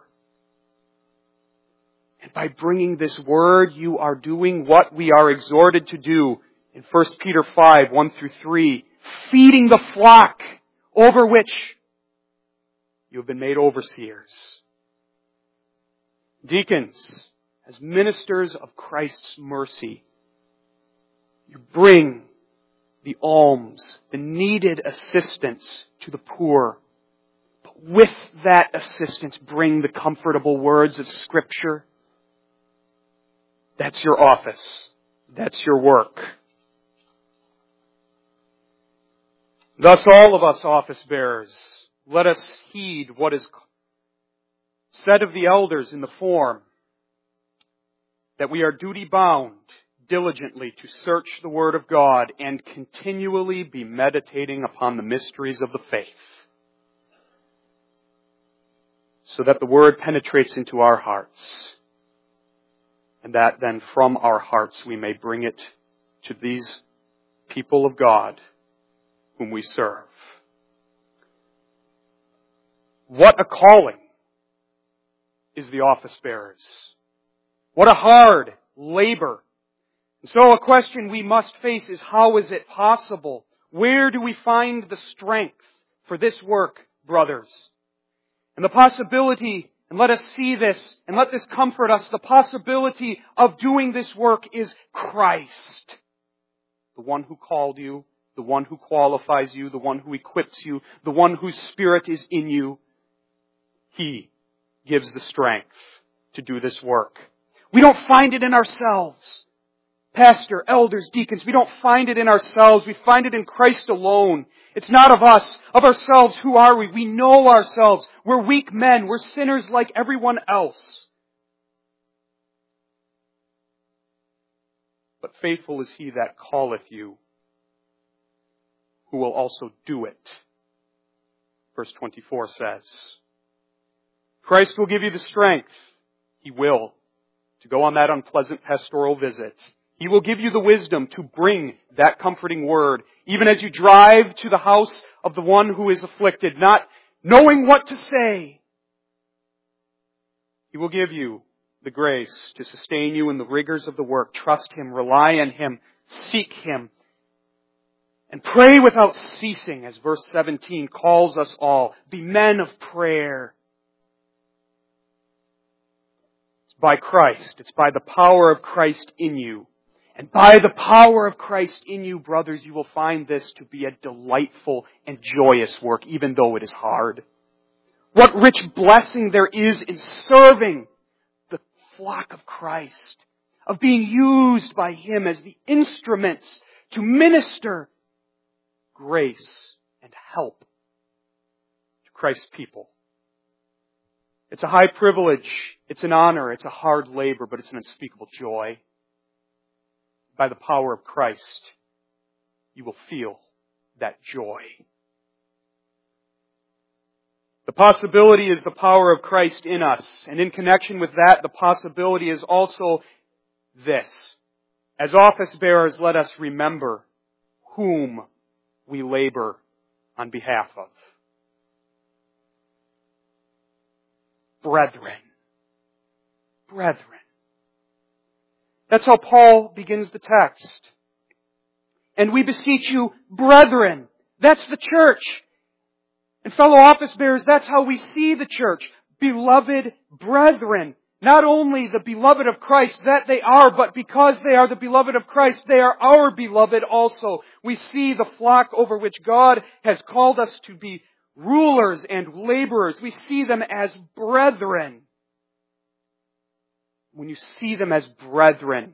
And by bringing this word, you are doing what we are exhorted to do in First Peter five, one through three. Feeding the flock over which you have been made overseers. Deacons, as ministers of Christ's mercy, you bring the alms, the needed assistance to the poor. But with that assistance, bring the comfortable words of Scripture. That's your office. That's your work. Thus, all of us office bearers, let us heed what is said of the elders in the form that we are duty-bound diligently to search the Word of God and continually be meditating upon the mysteries of the faith, so that the Word penetrates into our hearts, and that then from our hearts we may bring it to these people of God whom we serve. What a calling is the office bearers. What a hard labor. And so a question we must face is, how is it possible? Where do we find the strength for this work, brothers? And the possibility, and let us see this, and let this comfort us, the possibility of doing this work is Christ. The one who called you, the one who qualifies you, the one who equips you, the one whose Spirit is in you. He gives the strength to do this work. We don't find it in ourselves. Pastor, elders, deacons, we don't find it in ourselves. We find it in Christ alone. It's not of us. Of ourselves, who are we? We know ourselves. We're weak men. We're sinners like everyone else. But faithful is He that calleth you, who will also do it. Verse twenty-four says, Christ will give you the strength. He will. To go on that unpleasant pastoral visit. He will give you the wisdom to bring that comforting word, even as you drive to the house of the one who is afflicted, not knowing what to say. He will give you the grace to sustain you in the rigors of the work. Trust Him, rely on Him, seek Him, and pray without ceasing, as verse seventeen calls us all. Be men of prayer. It's by Christ. It's by the power of Christ in you. And by the power of Christ in you, brothers, you will find this to be a delightful and joyous work, even though it is hard. What rich blessing there is in serving the flock of Christ, of being used by Him as the instruments to minister grace and help to Christ's people. It's a high privilege, it's an honor, it's a hard labor, but it's an unspeakable joy. By the power of Christ, you will feel that joy. The possibility is the power of Christ in us. And in connection with that, the possibility is also this. As office bearers, let us remember whom we labor on behalf of. Brethren. Brethren. That's how Paul begins the text. And we beseech you, brethren. That's the church. And fellow office bearers, that's how we see the church. Beloved brethren. Not only the beloved of Christ, that they are, but because they are the beloved of Christ, they are our beloved also. We see the flock over which God has called us to be rulers and laborers. We see them as brethren. When you see them as brethren,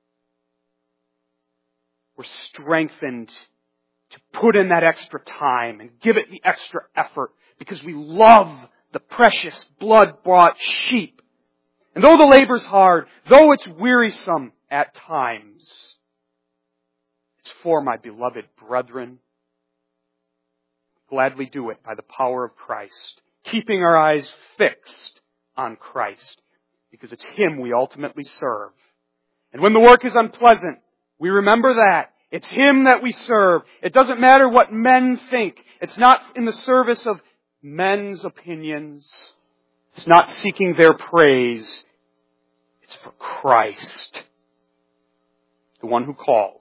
we're strengthened to put in that extra time and give it the extra effort because we love the precious blood-bought sheep. And though the labor's hard, though it's wearisome, at times. It's for my beloved brethren. Gladly do it by the power of Christ, keeping our eyes fixed on Christ, because it's Him we ultimately serve. And when the work is unpleasant, we remember that. It's Him that we serve. It doesn't matter what men think. It's not in the service of men's opinions. It's not seeking their praise. It's for Christ, the one who called.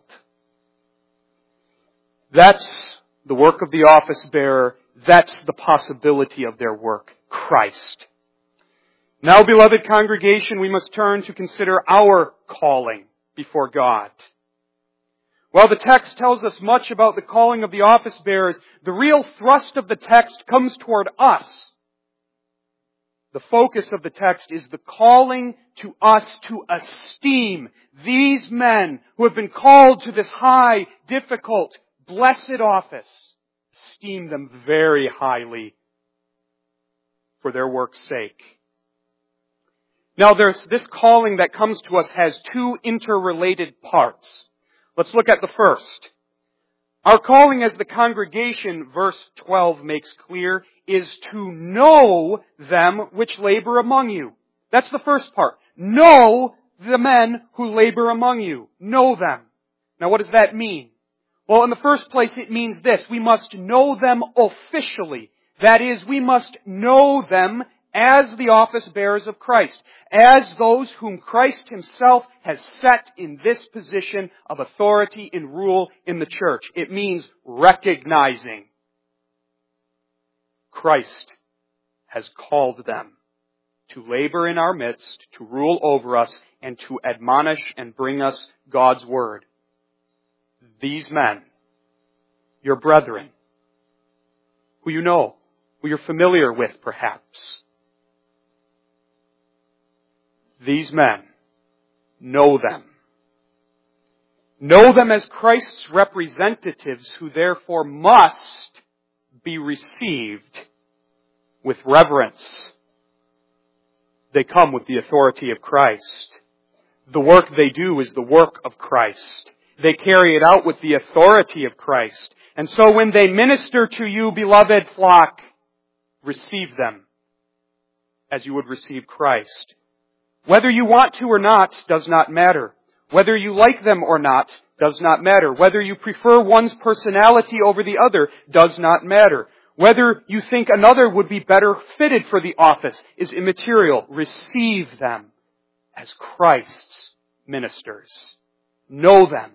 That's the work of the office bearer. That's the possibility of their work, Christ. Now, beloved congregation, we must turn to consider our calling before God. While the text tells us much about the calling of the office bearers, the real thrust of the text comes toward us. The focus of the text is the calling to us to esteem these men who have been called to this high, difficult, blessed office. Esteem them very highly for their work's sake. Now, there's this calling that comes to us has two interrelated parts. Let's look at the first. Our calling as the congregation, verse twelve makes clear, is to know them which labor among you. That's the first part. Know the men who labor among you. Know them. Now, what does that mean? Well, in the first place, it means this. We must know them officially. That is, we must know them as the office bearers of Christ, as those whom Christ Himself has set in this position of authority and rule in the church. It means recognizing Christ has called them to labor in our midst, to rule over us, and to admonish and bring us God's Word. These men, your brethren, who you know, who you're familiar with perhaps, these men, know them. Know them as Christ's representatives who therefore must be received with reverence. They come with the authority of Christ. The work they do is the work of Christ. They carry it out with the authority of Christ. And so when they minister to you, beloved flock, receive them as you would receive Christ. Whether you want to or not does not matter. Whether you like them or not does not matter. Whether you prefer one's personality over the other does not matter. Whether you think another would be better fitted for the office is immaterial. Receive them as Christ's ministers. Know them.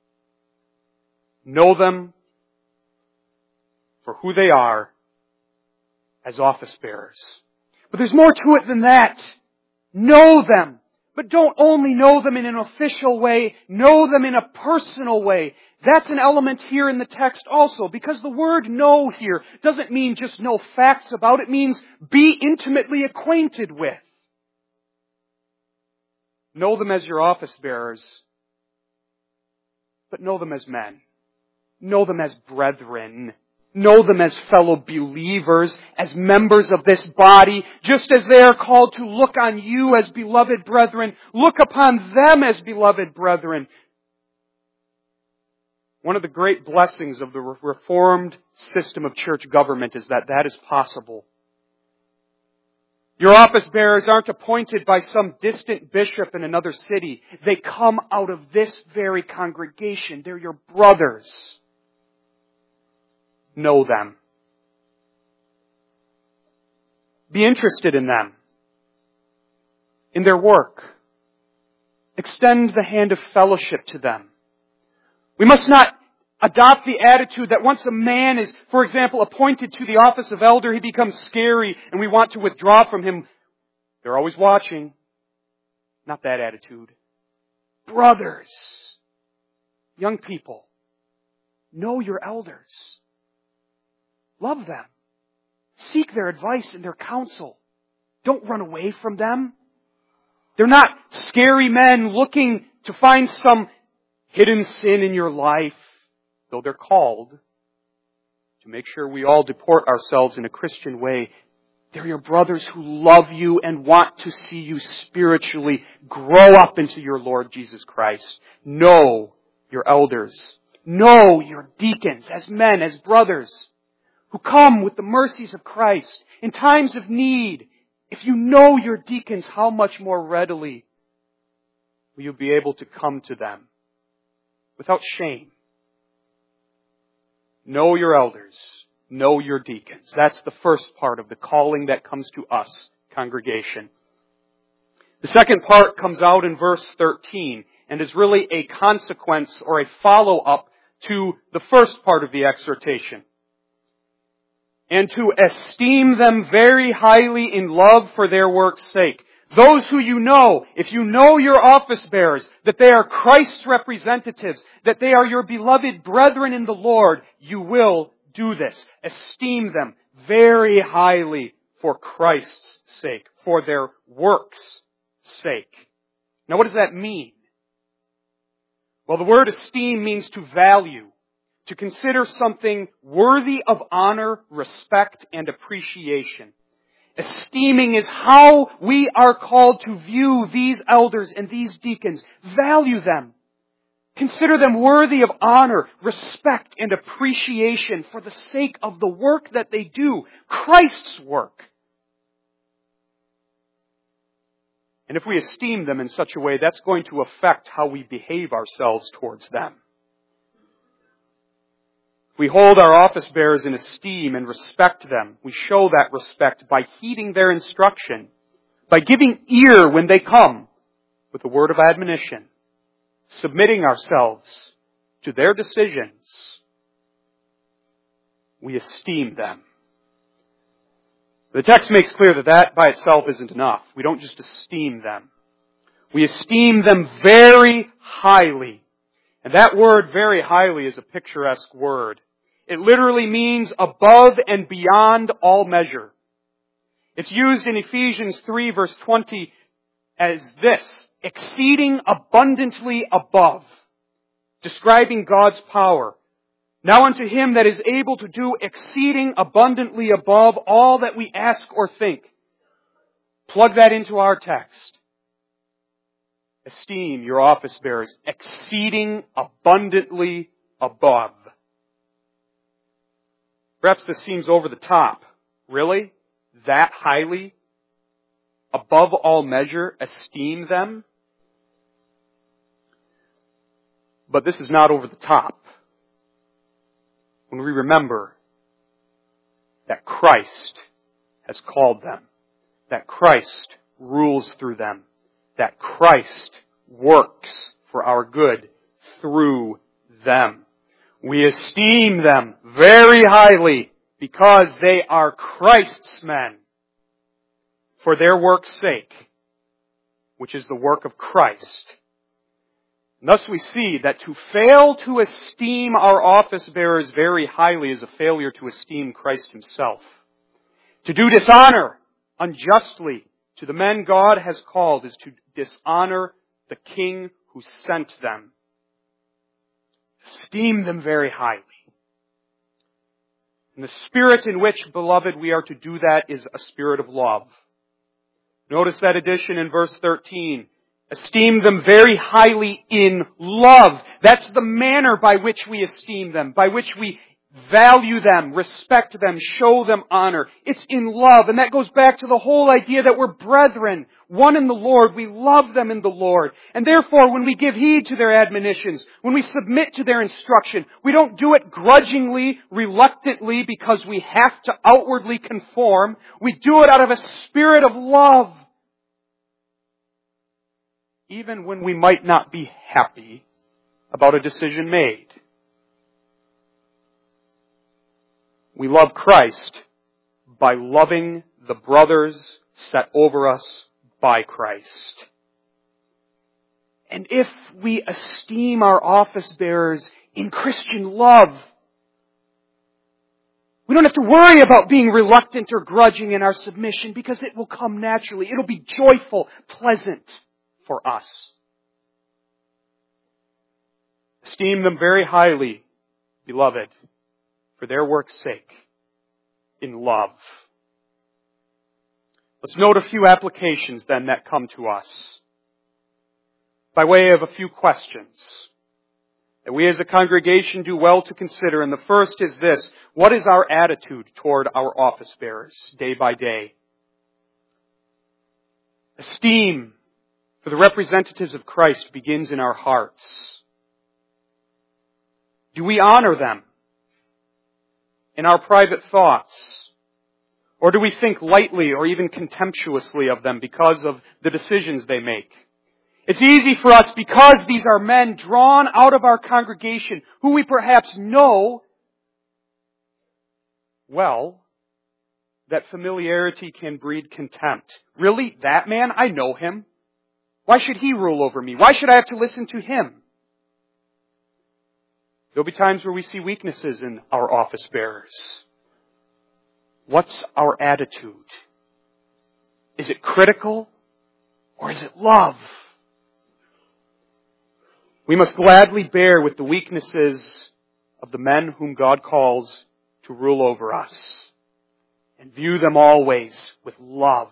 Know them for who they are as office bearers. But there's more to it than that. Know them. But don't only know them in an official way, know them in a personal way. That's an element here in the text also, because the word know here doesn't mean just know facts about it. It means be intimately acquainted with. Know them as your office bearers, but know them as men. Know them as brethren. Know them as fellow believers, as members of this body, just as they are called to look on you as beloved brethren. Look upon them as beloved brethren. One of the great blessings of the Reformed system of church government is that that is possible. Your office bearers aren't appointed by some distant bishop in another city. They come out of this very congregation. They're your brothers. Know them. Be interested in them, in their work. Extend the hand of fellowship to them. We must not adopt the attitude that once a man is, for example, appointed to the office of elder, he becomes scary and we want to withdraw from him. They're always watching. Not that attitude. Brothers, young people, know your elders. Love them. Seek their advice and their counsel. Don't run away from them. They're not scary men looking to find some hidden sin in your life, though they're called to make sure we all deport ourselves in a Christian way. They're your brothers who love you and want to see you spiritually grow up into your Lord Jesus Christ. Know your elders. Know your deacons as men, as brothers, who come with the mercies of Christ in times of need. If you know your deacons, how much more readily will you be able to come to them without shame? Know your elders. Know your deacons. That's the first part of the calling that comes to us, congregation. The second part comes out in verse thirteen and is really a consequence or a follow-up to the first part of the exhortation. And to esteem them very highly in love for their work's sake. Those who you know, if you know your office bearers, that they are Christ's representatives, that they are your beloved brethren in the Lord, you will do this. Esteem them very highly for Christ's sake, for their work's sake. Now what does that mean? Well, the word esteem means to value, to consider something worthy of honor, respect, and appreciation. Esteeming is how we are called to view these elders and these deacons. Value them. Consider them worthy of honor, respect, and appreciation for the sake of the work that they do, Christ's work. And if we esteem them in such a way, that's going to affect how we behave ourselves towards them. We hold our office bearers in esteem and respect them. We show that respect by heeding their instruction, by giving ear when they come with a word of admonition, submitting ourselves to their decisions. We esteem them. The text makes clear that that by itself isn't enough. We don't just esteem them. We esteem them very highly. And that word, very highly, is a picturesque word. It literally means above and beyond all measure. It's used in Ephesians three, verse twenty, as this, exceeding abundantly above, describing God's power. Now unto Him that is able to do exceeding abundantly above all that we ask or think. Plug that into our text. Esteem your office bearers exceeding abundantly above. Perhaps this seems over the top. Really? That highly? Above all measure, esteem them? But this is not over the top. When we remember that Christ has called them, that Christ rules through them, that Christ works for our good through them. We esteem them very highly because they are Christ's men for their work's sake, which is the work of Christ. And thus we see that to fail to esteem our office bearers very highly is a failure to esteem Christ Himself. To do dishonor unjustly to the men God has called is to dishonor the King who sent them. Esteem them very highly. And the spirit in which, beloved, we are to do that is a spirit of love. Notice that addition in verse thirteen. Esteem them very highly in love. That's the manner by which we esteem them, by which we value them, respect them, show them honor. It's in love. And that goes back to the whole idea that we're brethren, one in the Lord. We love them in the Lord. And therefore, when we give heed to their admonitions, when we submit to their instruction, we don't do it grudgingly, reluctantly, because we have to outwardly conform. We do it out of a spirit of love. Even when we might not be happy about a decision made. We love Christ by loving the brothers set over us by Christ. And if we esteem our office bearers in Christian love, we don't have to worry about being reluctant or grudging in our submission because it will come naturally. It'll be joyful, pleasant for us. Esteem them very highly, beloved, for their work's sake, in love. Let's note a few applications then that come to us by way of a few questions that we as a congregation do well to consider. And the first is this: what is our attitude toward our office bearers day by day? Esteem for the representatives of Christ begins in our hearts. Do we honor them in our private thoughts? Or do we think lightly or even contemptuously of them because of the decisions they make? It's easy for us, because these are men drawn out of our congregation who we perhaps know well, that familiarity can breed contempt. Really? That man? I know him. Why should he rule over me? Why should I have to listen to him? There'll be times where we see weaknesses in our office bearers. What's our attitude? Is it critical or is it love? We must gladly bear with the weaknesses of the men whom God calls to rule over us, and view them always with love.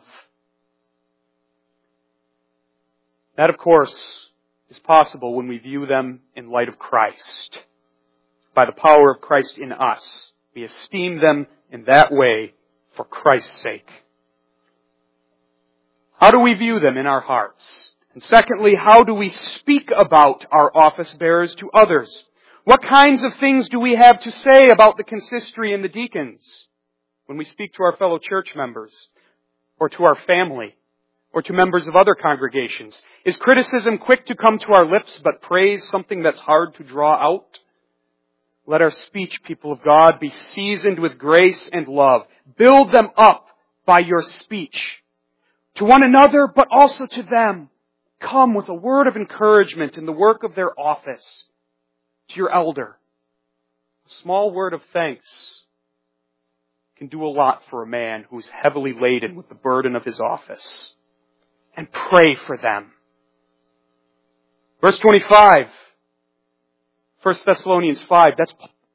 That, of course, is possible when we view them in light of Christ. By the power of Christ in us, we esteem them in that way for Christ's sake. How do we view them in our hearts? And secondly, how do we speak about our office bearers to others? What kinds of things do we have to say about the consistory and the deacons when we speak to our fellow church members, or to our family, or to members of other congregations? Is criticism quick to come to our lips, but praise something that's hard to draw out? Let our speech, people of God, be seasoned with grace and love. Build them up by your speech to one another, but also to them. Come with a word of encouragement in the work of their office. To your elder, a small word of thanks can do a lot for a man who is heavily laden with the burden of his office. And pray for them. Verse twenty-five, First Thessalonians five, that's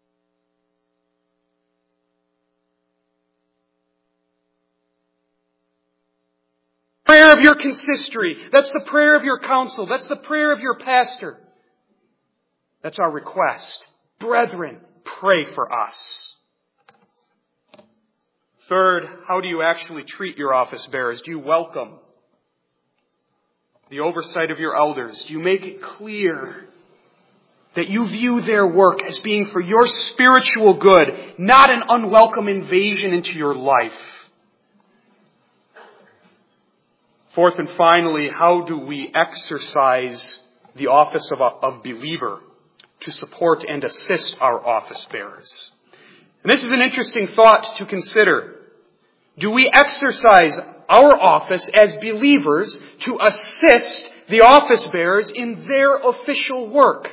prayer of your consistory. That's the prayer of your council. That's the prayer of your pastor. That's our request. Brethren, pray for us. Third, how do you actually treat your office bearers? Do you welcome the oversight of your elders? Do you make it clear that you view their work as being for your spiritual good, not an unwelcome invasion into your life? Fourth and finally, how do we exercise the office of, a, of believer to support and assist our office bearers? And this is an interesting thought to consider. Do we exercise our office as believers to assist the office bearers in their official work?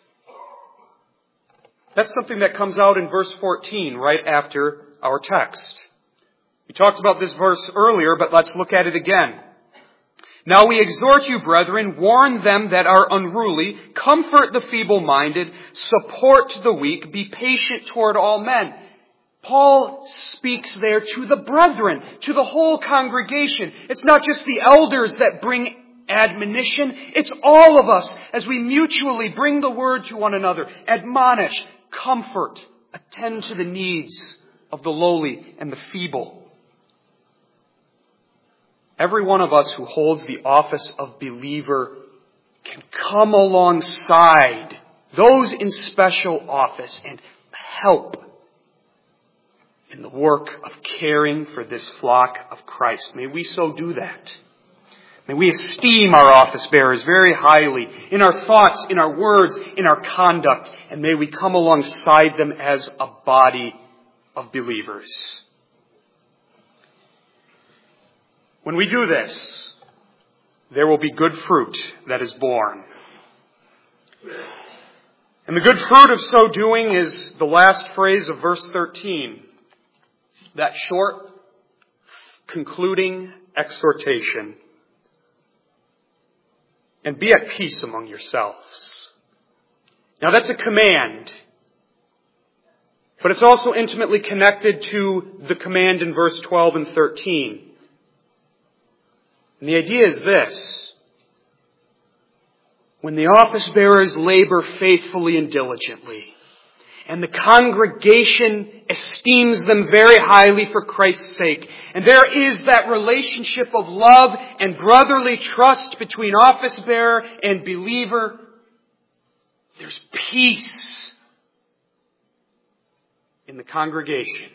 That's something that comes out in verse fourteen, right after our text. We talked about this verse earlier, but let's look at it again. Now we exhort you, brethren, warn them that are unruly, comfort the feeble-minded, support the weak, be patient toward all men. Paul speaks there to the brethren, to the whole congregation. It's not just the elders that bring admonition. It's all of us as we mutually bring the word to one another. Admonish, comfort, attend to the needs of the lowly and the feeble. Every one of us who holds the office of believer can come alongside those in special office and help in the work of caring for this flock of Christ. May we so do that. May we esteem our office bearers very highly in our thoughts, in our words, in our conduct, and may we come alongside them as a body of believers. When we do this, there will be good fruit that is born. And the good fruit of so doing is the last phrase of verse thirteen. That short, concluding exhortation. And be at peace among yourselves. Now that's a command. But it's also intimately connected to the command in verse twelve and thirteen. And the idea is this: when the office bearers labor faithfully and diligently, and the congregation esteems them very highly for Christ's sake, and there is that relationship of love and brotherly trust between office bearer and believer, there's peace in the congregation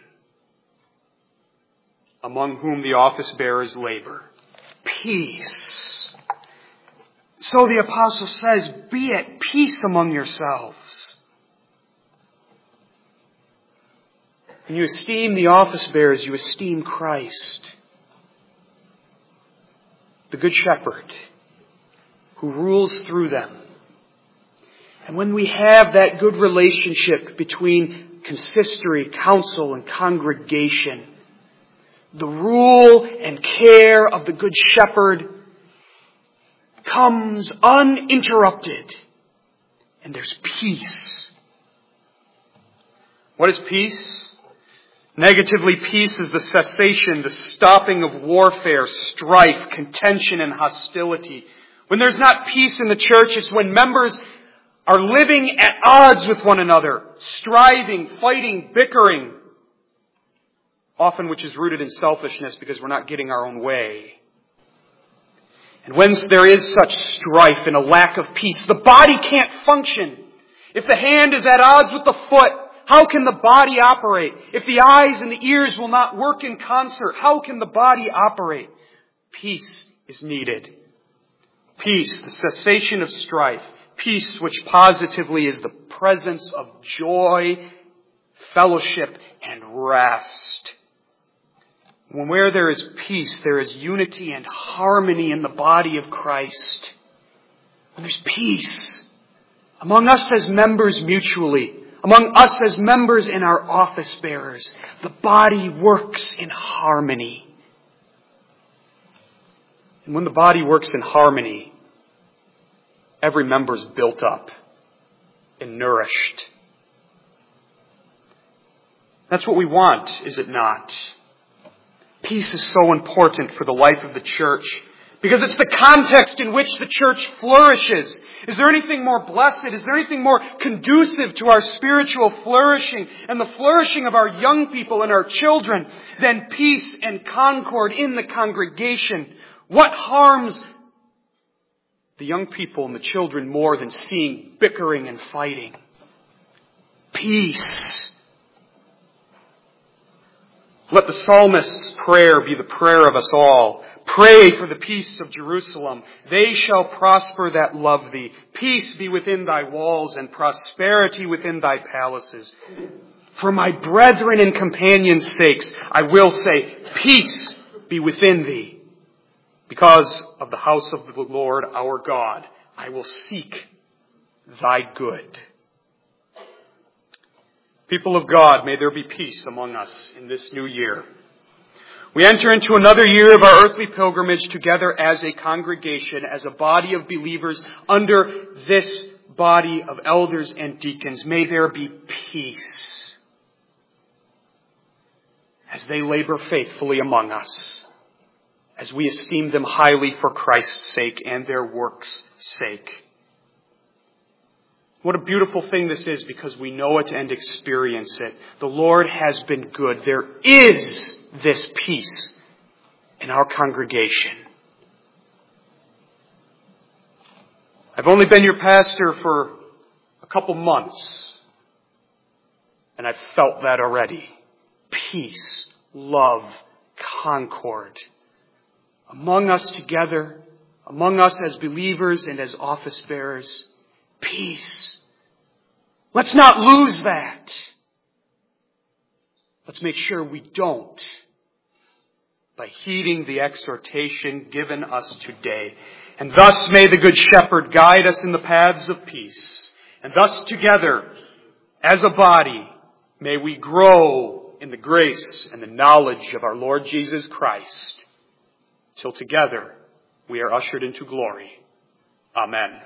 among whom the office bearers labor. Peace. So the apostle says, be at peace among yourselves. When you esteem the office bearers, you esteem Christ, the Good Shepherd, who rules through them. And when we have that good relationship between consistory, council, and congregation, the rule and care of the Good Shepherd comes uninterrupted, and there's peace. What is peace? Negatively, peace is the cessation, the stopping of warfare, strife, contention, and hostility. When there's not peace in the church, it's when members are living at odds with one another, striving, fighting, bickering, often which is rooted in selfishness because we're not getting our own way. And when there is such strife and a lack of peace, the body can't function. If the hand is at odds with the foot, how can the body operate? If the eyes and the ears will not work in concert, how can the body operate? Peace is needed. Peace, the cessation of strife. Peace, which positively is the presence of joy, fellowship, and rest. When where there is peace, there is unity and harmony in the body of Christ. When there's peace among us as members mutually, among us as members and our office bearers, the body works in harmony. And when the body works in harmony, every member is built up and nourished. That's what we want, is it not? Peace is so important for the life of the church because it's the context in which the church flourishes. Is there anything more blessed? Is there anything more conducive to our spiritual flourishing and the flourishing of our young people and our children than peace and concord in the congregation? What harms the young people and the children more than seeing bickering and fighting? Peace. Let the psalmist's prayer be the prayer of us all. Pray for the peace of Jerusalem. They shall prosper that love thee. Peace be within thy walls and prosperity within thy palaces. For my brethren and companions' sakes, I will say, peace be within thee. Because of the house of the Lord our God, I will seek thy good. People of God, may there be peace among us in this new year. We enter into another year of our earthly pilgrimage together as a congregation, as a body of believers under this body of elders and deacons. May there be peace as they labor faithfully among us, as we esteem them highly for Christ's sake and their work's sake. What a beautiful thing this is because we know it and experience it. The Lord has been good. There is this peace in our congregation. I've only been your pastor for a couple months, and I've felt that already. Peace, love, concord. Among us together, among us as believers and as office bearers, peace. Let's not lose that. Let's make sure we don't by heeding the exhortation given us today. And thus may the Good Shepherd guide us in the paths of peace. And thus together, as a body, may we grow in the grace and the knowledge of our Lord Jesus Christ, till together we are ushered into glory. Amen.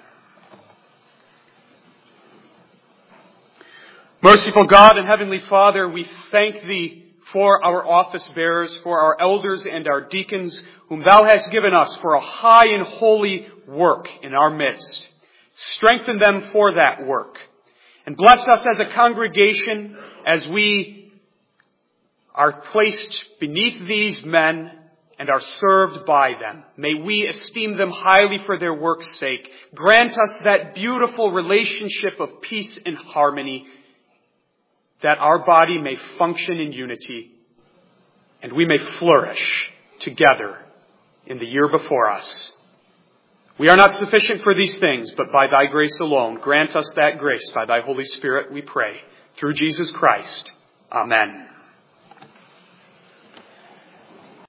Merciful God and Heavenly Father, we thank Thee for our office bearers, for our elders and our deacons, whom thou hast given us for a high and holy work in our midst. Strengthen them for that work. And bless us as a congregation as we are placed beneath these men and are served by them. May we esteem them highly for their work's sake. Grant us that beautiful relationship of peace and harmony, that our body may function in unity and we may flourish together in the year before us. We are not sufficient for these things, but by thy grace alone. Grant us that grace by thy Holy Spirit, we pray. Through Jesus Christ. Amen.